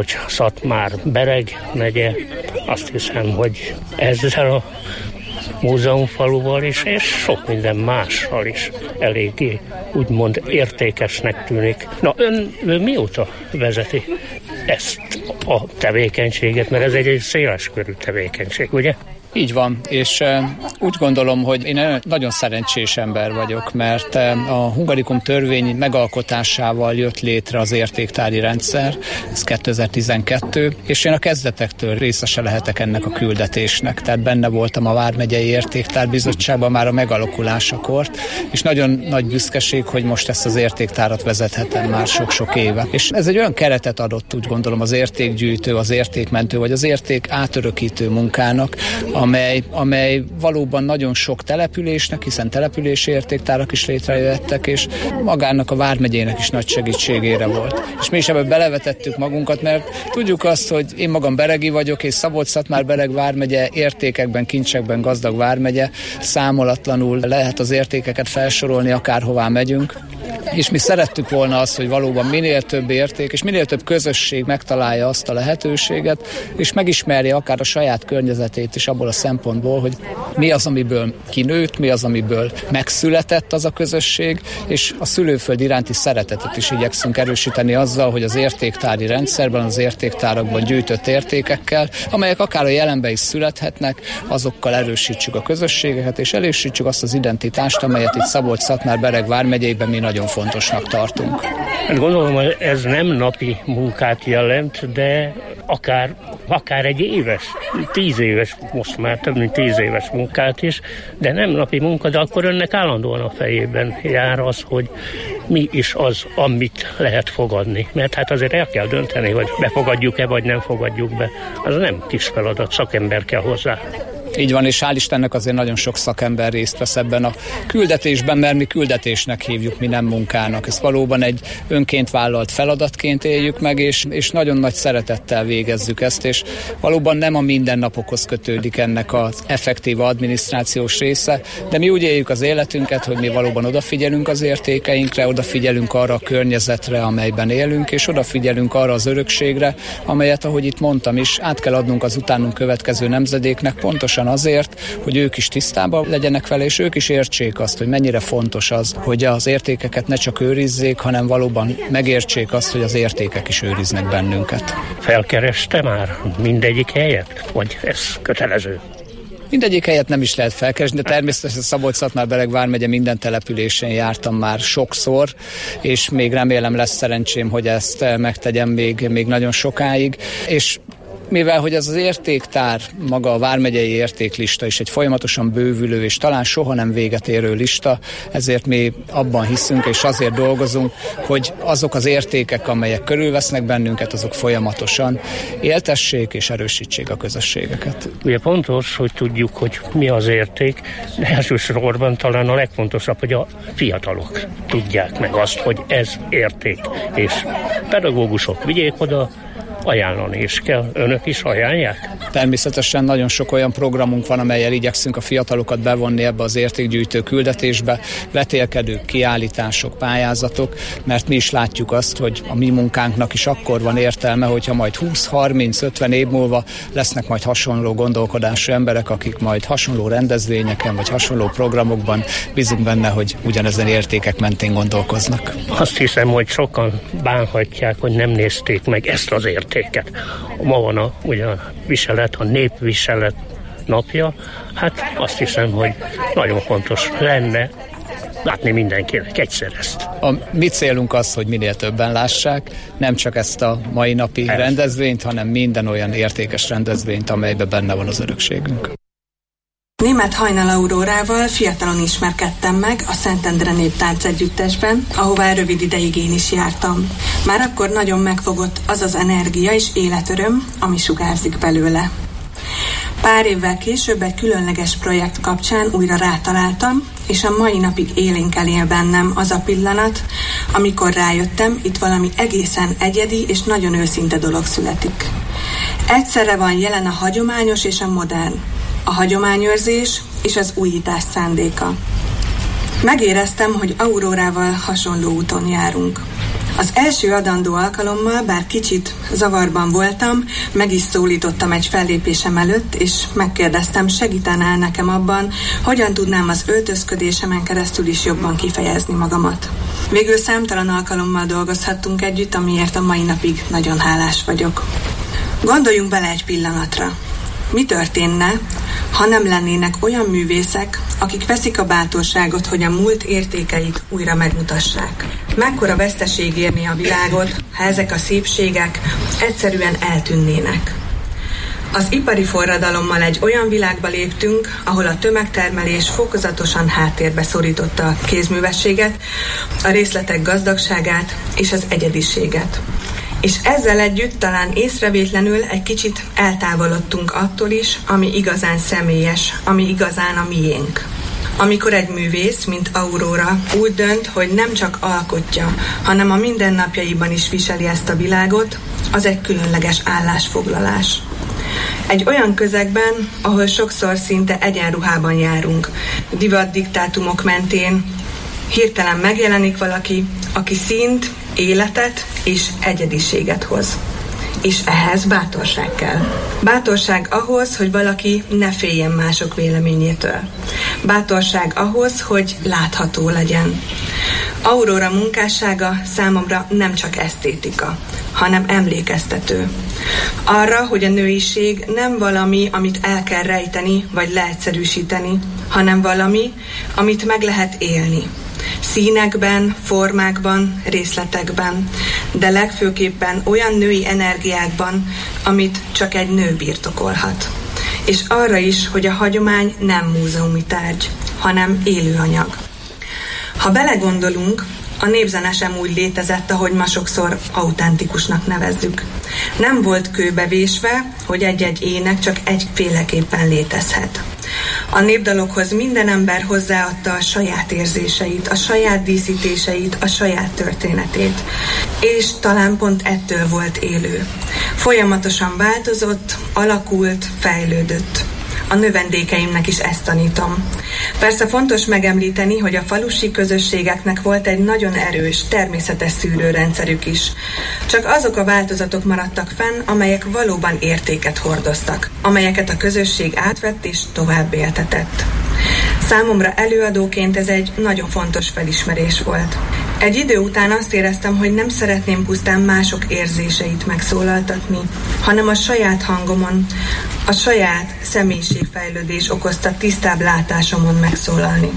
Szabolcs-Szatmár-Bereg megye, azt hiszem, hogy ezzel a múzeumfaluval is, és sok minden mással is eléggé úgymond értékesnek tűnik. Na, ön, ön mióta vezeti ezt a tevékenységet? Mert ez egy, egy széleskörű tevékenység, ugye? Így van, és úgy gondolom, hogy én nagyon szerencsés ember vagyok, mert a Hungarikum törvény megalkotásával jött létre az értéktári rendszer, ez kétezer-tizenkettő, és én a kezdetektől részese lehetek ennek a küldetésnek, tehát benne voltam a Vármegyei Értéktárbizottságban már a megalakulásakor, és nagyon nagy büszkeség, hogy most ezt az értéktárat vezethetem már sok-sok éve. És ez egy olyan keretet adott, úgy gondolom, az értékgyűjtő, az értékmentő, vagy az érték átörökítő munkának, amely, amely valóban nagyon sok településnek, hiszen települési értéktárak is létrejöttek, és magának a Vármegyének is nagy segítségére volt. És mi is ebbe belevetettük magunkat, mert tudjuk azt, hogy én magam beregi vagyok, és Szabolcs-Szatmár-Bereg vármegye értékekben, kincsekben gazdag vármegye, számolatlanul lehet az értékeket felsorolni, akárhová megyünk. És mi szerettük volna azt, hogy valóban minél több érték, és minél több közösség megtalálja azt a lehetőséget, és megismerje akár a saját környezetét is abból a szempontból, hogy mi az, amiből kinőtt, mi az, amiből megszületett az a közösség, és a szülőföld iránti szeretetet is igyekszünk erősíteni azzal, hogy az értéktári rendszerben, az értéktárakban gyűjtött értékekkel, amelyek akár a jelenben is születhetnek, azokkal erősítsük a közösségeket, és erősítsük azt az identitást, amelyet itt Szabolcs-Szatmár-Bereg vármegyében mi nagyon fontosnak tartunk. Gondolom, hogy ez nem napi munkát jelent, de akár, akár egy éves, tíz éves, most már több mint tíz éves munkát is, de nem napi munka, de akkor önnek állandóan a fejében jár az, hogy mi is az, amit lehet fogadni. Mert hát azért el kell dönteni, hogy befogadjuk-e, vagy nem fogadjuk be. Az nem kis feladat, szakember kell hozzá. Így van, és hál' Istennek azért nagyon sok szakember részt vesz ebben a küldetésben, mert mi küldetésnek hívjuk, mi nem munkának. Ezt valóban egy önként vállalt feladatként éljük meg, és, és nagyon nagy szeretettel végezzük ezt, és valóban nem a mindennapokhoz kötődik ennek az effektív adminisztrációs része, de mi úgy éljük az életünket, hogy mi valóban odafigyelünk az értékeinkre, odafigyelünk arra a környezetre, amelyben élünk, és odafigyelünk arra az örökségre, amelyet, ahogy itt mondtam is, át kell adnunk az utánunk következő nemzedéknek, pontosan azért, hogy ők is tisztában legyenek vele, és ők is értsék azt, hogy mennyire fontos az, hogy az értékeket ne csak őrizzék, hanem valóban megértsék azt, hogy az értékek is őriznek bennünket. Felkereste már mindegyik helyet? Vagy ez kötelező? Mindegyik helyet nem is lehet felkeresni, de természetesen Szabolcs-Szatmár-Bereg vármegye minden településén jártam már sokszor, és még remélem lesz szerencsém, hogy ezt megtegyem még, még nagyon sokáig, és mivel hogy ez az értéktár, maga a vármegyei értéklista is egy folyamatosan bővülő és talán soha nem véget érő lista, ezért mi abban hiszünk és azért dolgozunk, hogy azok az értékek, amelyek körülvesznek bennünket, azok folyamatosan éltessék és erősítsék a közösségeket. Ugye fontos, hogy tudjuk, hogy mi az érték, de elsősorban talán a legfontosabb, hogy a fiatalok tudják meg azt, hogy ez érték, és pedagógusok vigyék oda, ajánlani is kell. Önök is ajánlják? Természetesen nagyon sok olyan programunk van, amellyel igyekszünk a fiatalokat bevonni ebbe az értékgyűjtő küldetésbe, vetélkedők, kiállítások, pályázatok, mert mi is látjuk azt, hogy a mi munkánknak is akkor van értelme, hogyha majd húsz, harminc, ötven év múlva lesznek majd hasonló gondolkodású emberek, akik majd hasonló rendezvényeken vagy hasonló programokban bízunk benne, hogy ugyanezen értékek mentén gondolkoznak. Azt hiszem, hogy sokan bánhatják, hogy nem nézték meg ezt az értéket. Ma van a, ugye a viselet, a népviselet napja, hát azt hiszem, hogy nagyon fontos lenne látni mindenkinek egyszer ezt. A mi célunk az, hogy minél többen lássák, nem csak ezt a mai napi Ez. rendezvényt, hanem minden olyan értékes rendezvényt, amelyben benne van az örökségünk. Németh Hajnal Aurórával fiatalon ismerkedtem meg a Szentendre Néptánc Együttesben, ahová rövid ideig én is jártam. Már akkor nagyon megfogott az az energia és életöröm, ami sugárzik belőle. Pár évvel később egy különleges projekt kapcsán újra rátaláltam, és a mai napig élénken él bennem az a pillanat, amikor rájöttem, itt valami egészen egyedi és nagyon őszinte dolog születik. Egyszerre van jelen a hagyományos és a modern, a hagyományőrzés és az újítás szándéka. Megéreztem, hogy Aurórával hasonló úton járunk. Az első adandó alkalommal, bár kicsit zavarban voltam, meg is szólítottam egy fellépésem előtt, és megkérdeztem, segítené nekem abban, hogyan tudnám az öltözködésemen keresztül is jobban kifejezni magamat. Végül számtalan alkalommal dolgozhattunk együtt, amiért a mai napig nagyon hálás vagyok. Gondoljunk bele egy pillanatra. Mi történne, ha nem lennének olyan művészek, akik veszik a bátorságot, hogy a múlt értékeit újra megmutassák? Mekkora veszteség érni a világot, ha ezek a szépségek egyszerűen eltűnnének? Az ipari forradalommal egy olyan világba léptünk, ahol a tömegtermelés fokozatosan háttérbe szorította a kézművességet, a részletek gazdagságát és az egyediséget. És ezzel együtt talán észrevétlenül egy kicsit eltávolodtunk attól is, ami igazán személyes, ami igazán a miénk. Amikor egy művész, mint Auróra úgy dönt, hogy nem csak alkotja, hanem a mindennapjaiban is viseli ezt a világot, az egy különleges állásfoglalás. Egy olyan közegben, ahol sokszor szinte egyenruhában járunk, divatdiktátumok mentén, hirtelen megjelenik valaki, aki színt, életet és egyediséget hoz. És ehhez bátorság kell. Bátorság ahhoz, hogy valaki ne féljen mások véleményétől. Bátorság ahhoz, hogy látható legyen. Auróra munkássága számomra nem csak esztétika, hanem emlékeztető. Arra, hogy a nőiség nem valami, amit el kell rejteni vagy leegyszerűsíteni, hanem valami, amit meg lehet élni. Színekben, formákban, részletekben, de legfőképpen olyan női energiákban, amit csak egy nő birtokolhat. És arra is, hogy a hagyomány nem múzeumi tárgy, hanem élő anyag. Ha belegondolunk, a népzene sem úgy létezett, ahogy ma sokszor autentikusnak nevezzük. Nem volt kőbevésve, hogy egy-egy ének csak egyféleképpen létezhet. A népdalokhoz minden ember hozzáadta a saját érzéseit, a saját díszítéseit, a saját történetét. És talán pont ettől volt élő. Folyamatosan változott, alakult, fejlődött. A növendékeimnek is ezt tanítom. Persze fontos megemlíteni, hogy a falusi közösségeknek volt egy nagyon erős, természetes szűrőrendszerük is. Csak azok a változatok maradtak fenn, amelyek valóban értéket hordoztak, amelyeket a közösség átvett és tovább éltetett. Számomra előadóként ez egy nagyon fontos felismerés volt. Egy idő után azt éreztem, hogy nem szeretném pusztán mások érzéseit megszólaltatni, hanem a saját hangomon, a saját személyiségfejlődés okozta tisztább látásomon megszólalni.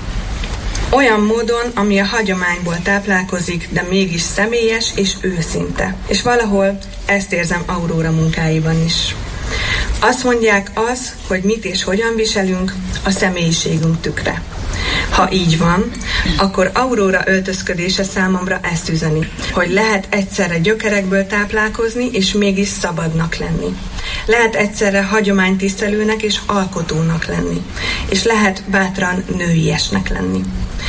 Olyan módon, ami a hagyományból táplálkozik, de mégis személyes és őszinte. És valahol ezt érzem Auróra munkáiban is. Azt mondják az, hogy mit és hogyan viselünk, a személyiségünk tükre. Ha így van, akkor Auróra öltözködése számomra ezt üzeni, hogy lehet egyszerre gyökerekből táplálkozni, és mégis szabadnak lenni. Lehet egyszerre hagyománytisztelőnek és alkotónak lenni, és lehet bátran nőiesnek lenni.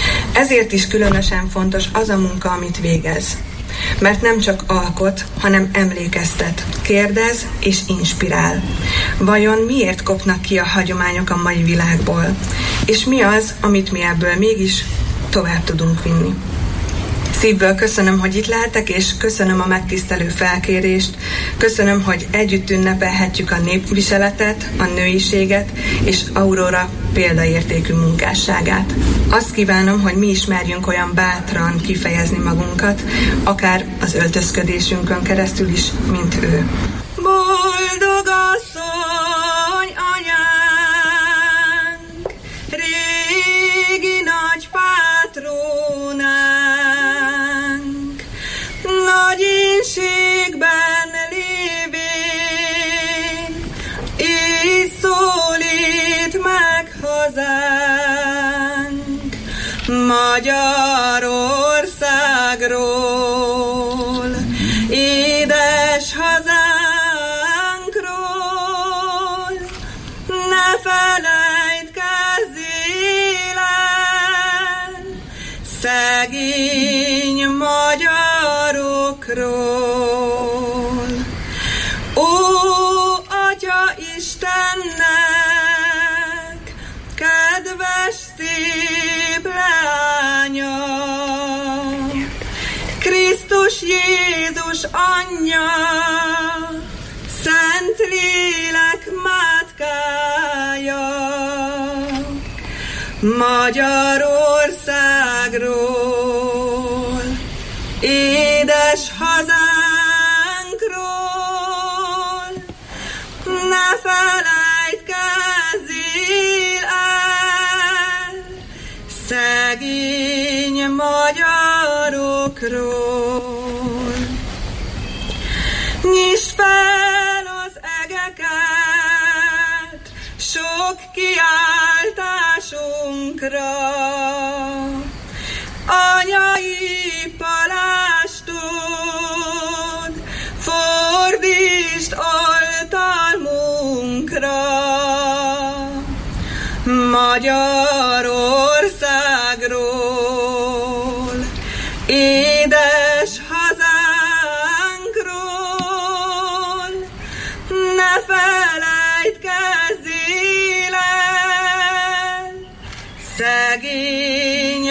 Ezért is különösen fontos az a munka, amit végez. Mert nem csak alkot, hanem emlékeztet, kérdez és inspirál. Vajon miért kopnak ki a hagyományok a mai világból? És mi az, amit mi ebből mégis tovább tudunk vinni? Szívből köszönöm, hogy itt lehetek, és köszönöm a megtisztelő felkérést. Köszönöm, hogy együtt ünnepelhetjük a népviseletet, a nőiséget és Auróra példaértékű munkásságát. Azt kívánom, hogy mi is merjünk olyan bátran kifejezni magunkat, akár az öltözködésünkön keresztül is, mint ő. Boldog asszony, anyánk, régi nagy pátról, Magyarországról, édes hazánkról, ne felejtkezzél el szegény magyarokról. Ó, Atya Istennek, kedves szép lánya, Krisztus Jézus anyja, Szent Lélek mátkája, Magyarországról, édes hazánkról, ne felejtkezzél el szegény magyarokról. Nyisd fel az egeket sok kiáltásunkra, anyai palástod fordítsd oltalmunkra. Magyarországról, édes hazánkról, ne felejtkezzél el szegény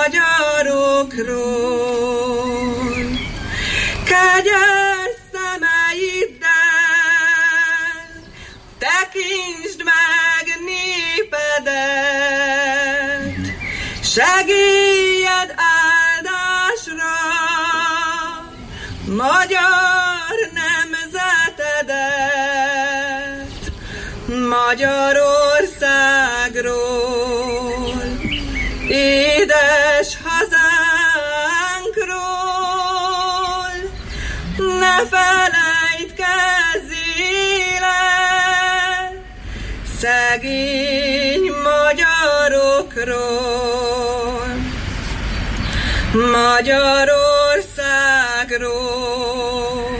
magyarokról. Kegyes szemeiddel tekintsd meg népedet, segélyed áldásra magyar nemzetedet. Magyarországról, édes hazánkról, ne felejtkezzél el szegény magyarokról. Magyarországról,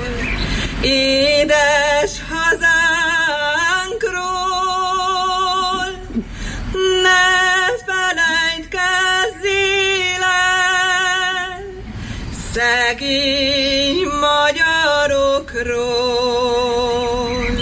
édes hazánkról, ne felejtkezzél el szegény magyarokról.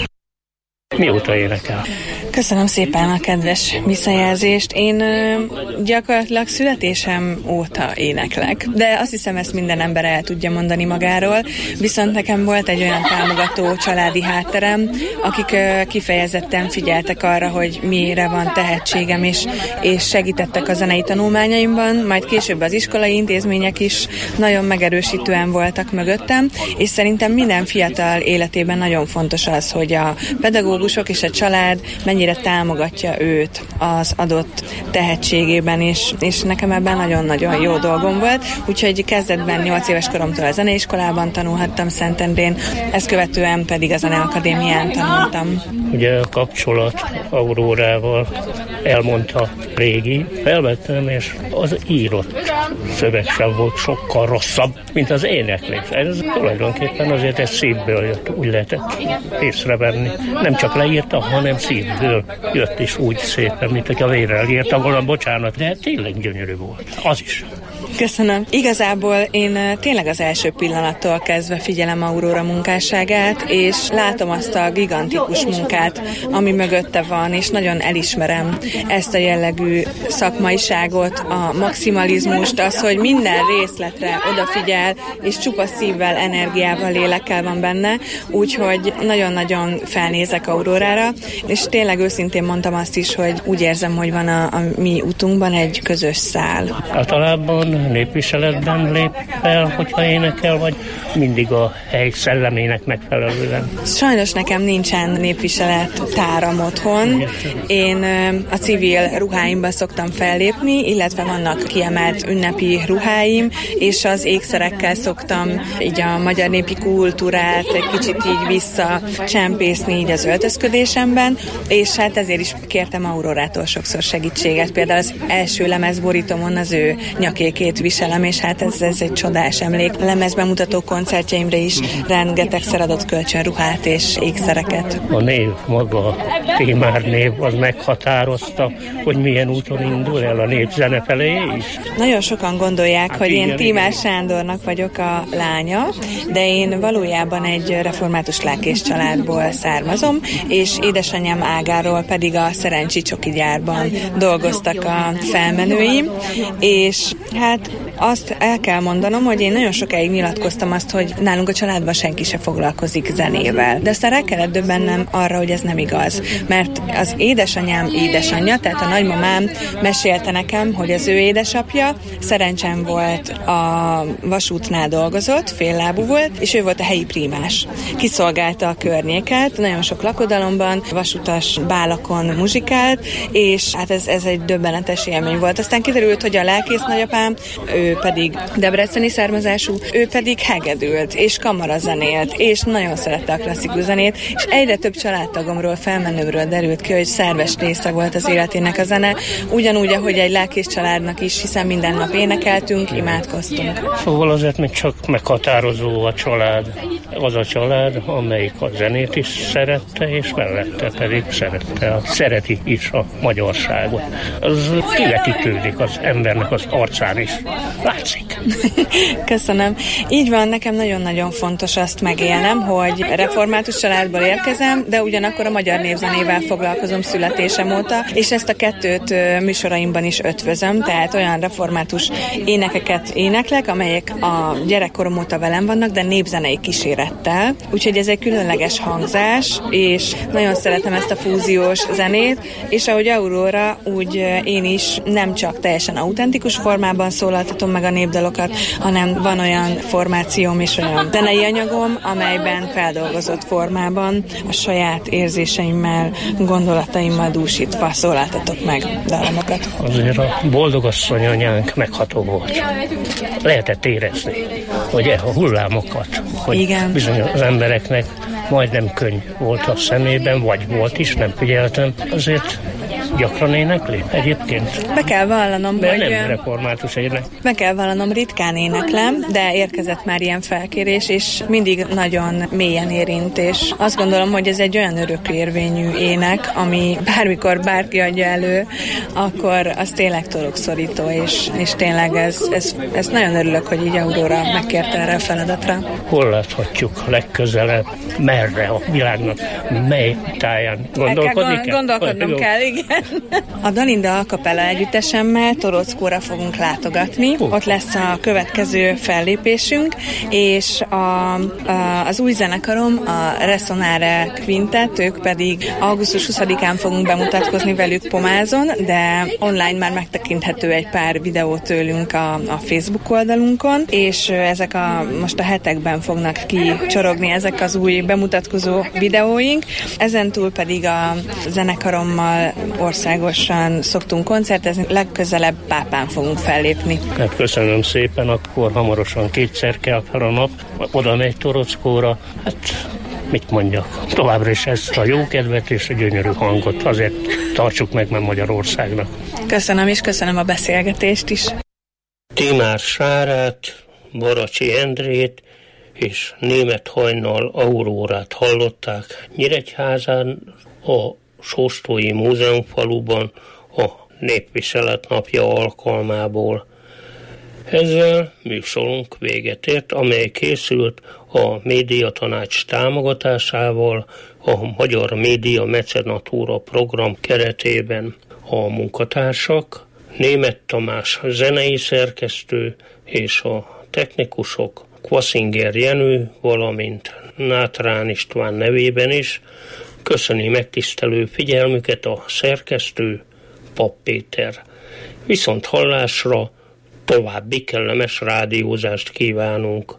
Mióta énekel? Köszönöm szépen a kedves visszajelzést. Én ö, gyakorlatilag születésem óta éneklek, de azt hiszem, ezt minden ember el tudja mondani magáról, viszont nekem volt egy olyan támogató családi hátterem, akik ö, kifejezetten figyeltek arra, hogy mire van tehetségem, és, és segítettek a zenei tanulmányaimban, majd később az iskolai intézmények is nagyon megerősítően voltak mögöttem, és szerintem minden fiatal életében nagyon fontos az, hogy a pedagógusok és a család mennyire támogatja őt az adott tehetségében, és, és nekem ebben nagyon-nagyon jó dolgom volt, úgyhogy kezdetben nyolc éves koromtól a zeneiskolában tanulhattam Szentendrén, ezt követően pedig a Zeneakadémián tanultam. Ugye a kapcsolat Aurórával elmondta régi, felvettem, és az írott szöveg sem volt sokkal rosszabb, mint az éneklés. Ez tulajdonképpen azért egy szívből jött, úgy lehetett észrevenni. Nem csak leírta, hanem szívből jött is úgy szépen, mint hogy a vérrel írta volna, bocsánat, de tényleg gyönyörű volt. Az is. Köszönöm. Igazából én tényleg az első pillanattól kezdve figyelem Aurora munkásságát, és látom azt a gigantikus munkát, ami mögötte van, és nagyon elismerem ezt a jellegű szakmaiságot, a maximalizmust, az, hogy minden részletre odafigyel, és csupa szívvel, energiával, lélekkel van benne, úgyhogy nagyon-nagyon felnézek Aurórára, és tényleg őszintén mondtam azt is, hogy úgy érzem, hogy van a, a mi utunkban egy közös szál. Általában népviseletben lép fel, hogyha énekel, vagy mindig a hely szellemének megfelelően? Sajnos nekem nincsen népviselet táram otthon. Én a civil ruháimban szoktam fellépni, illetve vannak kiemelt ünnepi ruháim, és az ékszerekkel szoktam így a magyar népi kultúrát egy kicsit így visszacsempészni így az öltözködésemben, és és hát ezért is kértem Aurórától sokszor segítséget. Például az első lemezborítomon az ő nyakékét viselem, és hát ez, ez egy csodás emlék. A lemezbemutató koncertjeimre is rengetegszer adott kölcsön ruhát és ékszereket. A név maga, a Tímár név, az meghatározta, hogy milyen úton indul el a népzene felé is. Nagyon sokan gondolják, hát hogy igen, én Tímár igen. Sándornak vagyok a lánya, de én valójában egy református lelkész családból származom, és édesanyám ágáról pedig a Szerencsi Csoki gyárban dolgoztak a felmenőim, és hát azt el kell mondanom, hogy én nagyon sokáig nyilatkoztam azt, hogy nálunk a családban senki se foglalkozik zenével. De aztán rá kellett döbbennem arra, hogy ez nem igaz. Mert az édesanyám édesanyja, tehát a nagymamám mesélte nekem, hogy az ő édesapja szerencsém volt, a vasútnál dolgozott, féllábú volt, és ő volt a helyi prímás. Kiszolgálta a környéket, nagyon sok lakodalomban, vasutas bálakon muzsikált, és hát ez, ez egy döbbenetes élmény volt. Aztán kiderült, hogy a lelkész nagyapám, ő pedig debreceni származású, ő pedig hegedült, és kamarazenélt, és nagyon szerette a klasszikus zenét, és egyre több családtagomról, felmenőről derült ki, hogy szerves része volt az életének a zene, ugyanúgy, ahogy egy lelkész családnak is, hiszen minden nap énekeltünk, imádkoztunk. Szóval azért még csak meghatározó a család. Az a család, amelyik a zenét is szerette, és mellette pedig szerette, szereti is a magyarságot. Az kivetítődik az embernek az arcán is. Látszik. Köszönöm. Így van, nekem nagyon-nagyon fontos azt megélnem, hogy református családból érkezem, de ugyanakkor a magyar népzenével foglalkozom születésem óta, és ezt a kettőt műsoraimban is ötvözöm, tehát olyan református énekeket éneklek, amelyek a gyerekkorom óta velem vannak, de népzenei kísérettel. Úgyhogy ez egy különleges hangzás, és nagyon szeretem ezt a fúziós zenét, és ahogy Aurora, úgy én is nem csak teljesen autentikus formában szólaltatom meg a népdalokat, hanem van olyan formációm és olyan zenei anyagom, amelyben feldolgozott formában a saját érzéseimmel, gondolataimmal dúsítva szólaltatok meg dalomokat. Azért a boldogasszony anyánk megható volt. Lehetett érezni, hogy a hullámokat, hogy igen. Bizony az embereknek majdnem könny volt a szemében, vagy volt is, nem figyeltem. Azért gyakran énekli egyébként. Be kell vallanom, de hogy... nem református ének. Be kell vallanom, ritkán éneklem, de érkezett már ilyen felkérés, és mindig nagyon mélyen érint, és azt gondolom, hogy ez egy olyan örökérvényű ének, ami bármikor bárki adja elő, akkor az tényleg torokszorító, és, és tényleg ez, ez, ez nagyon örülök, hogy így Aurora megkérte erre a feladatra. Hol láthatjuk legközelebb, merre a világnak, mely táján gondolkodni kell? Gondolkodnom Jó. kell, igen. A Dalinda a Capella együttesemmel Torockóra fogunk látogatni. Uh. Ott lesz a következő fellépésünk, és a, a, az új zenekarom, a Resonare Quintet, ők pedig augusztus huszadikán fogunk bemutatkozni velük Pomázon, de online már megtekinthető egy pár videó tőlünk a, a Facebook oldalunkon, és ezek a most a hetekben fognak kicsorogni ezek az új bemutatkozó videóink. Ezentúl pedig a zenekarommal országosan szoktunk koncertezni, legközelebb Pápán fogunk fellépni. Hát köszönöm szépen, akkor hamarosan kétszer kell fel a nap, oda megy Torockóra, hát mit mondjak, továbbra is ezt a jó kedvet és a gyönyörű hangot azért tartsuk meg meg Magyarországnak. Köszönöm, és köszönöm a beszélgetést is. Tímár Sárát, Baracsi Endrét és Németh Hajnal Aurórát hallották Nyíregyházán, a Sóstói Múzeumfaluban a Népviselet napja alkalmából. Ezzel műsorunk véget ért, amely készült a Médiatanács támogatásával a Magyar Média Mecenatúra program keretében. A munkatársak Németh Tamás zenei szerkesztő és a technikusok Kvaszinger Jenő, valamint Nátrán István nevében is köszöni megtisztelő figyelmüket a szerkesztő, Papp Péter. Viszont hallásra, további kellemes rádiózást kívánunk.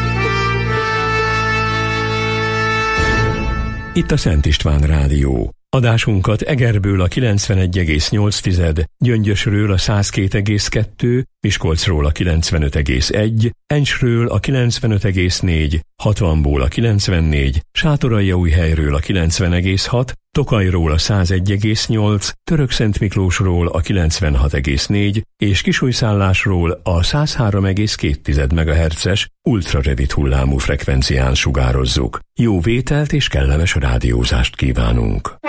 Itt a Szent István Rádió. Adásunkat Egerből a kilencvenegy egész nyolc, Gyöngyösről a száz két egész kettő, Miskolcról a kilencvenöt egész egy, Encsről a kilencvenöt egész négy, hatvanból a kilencvennégy, Sátoraljaújhelyről a kilencven egész hat, Tokajról a száz egy egész nyolc, Törökszentmiklósról a kilencvenhat egész négy és Kisújszállásról a száz három egész két megahertzes ultrarövid hullámú frekvencián sugározzuk. Jó vételt és kellemes rádiózást kívánunk!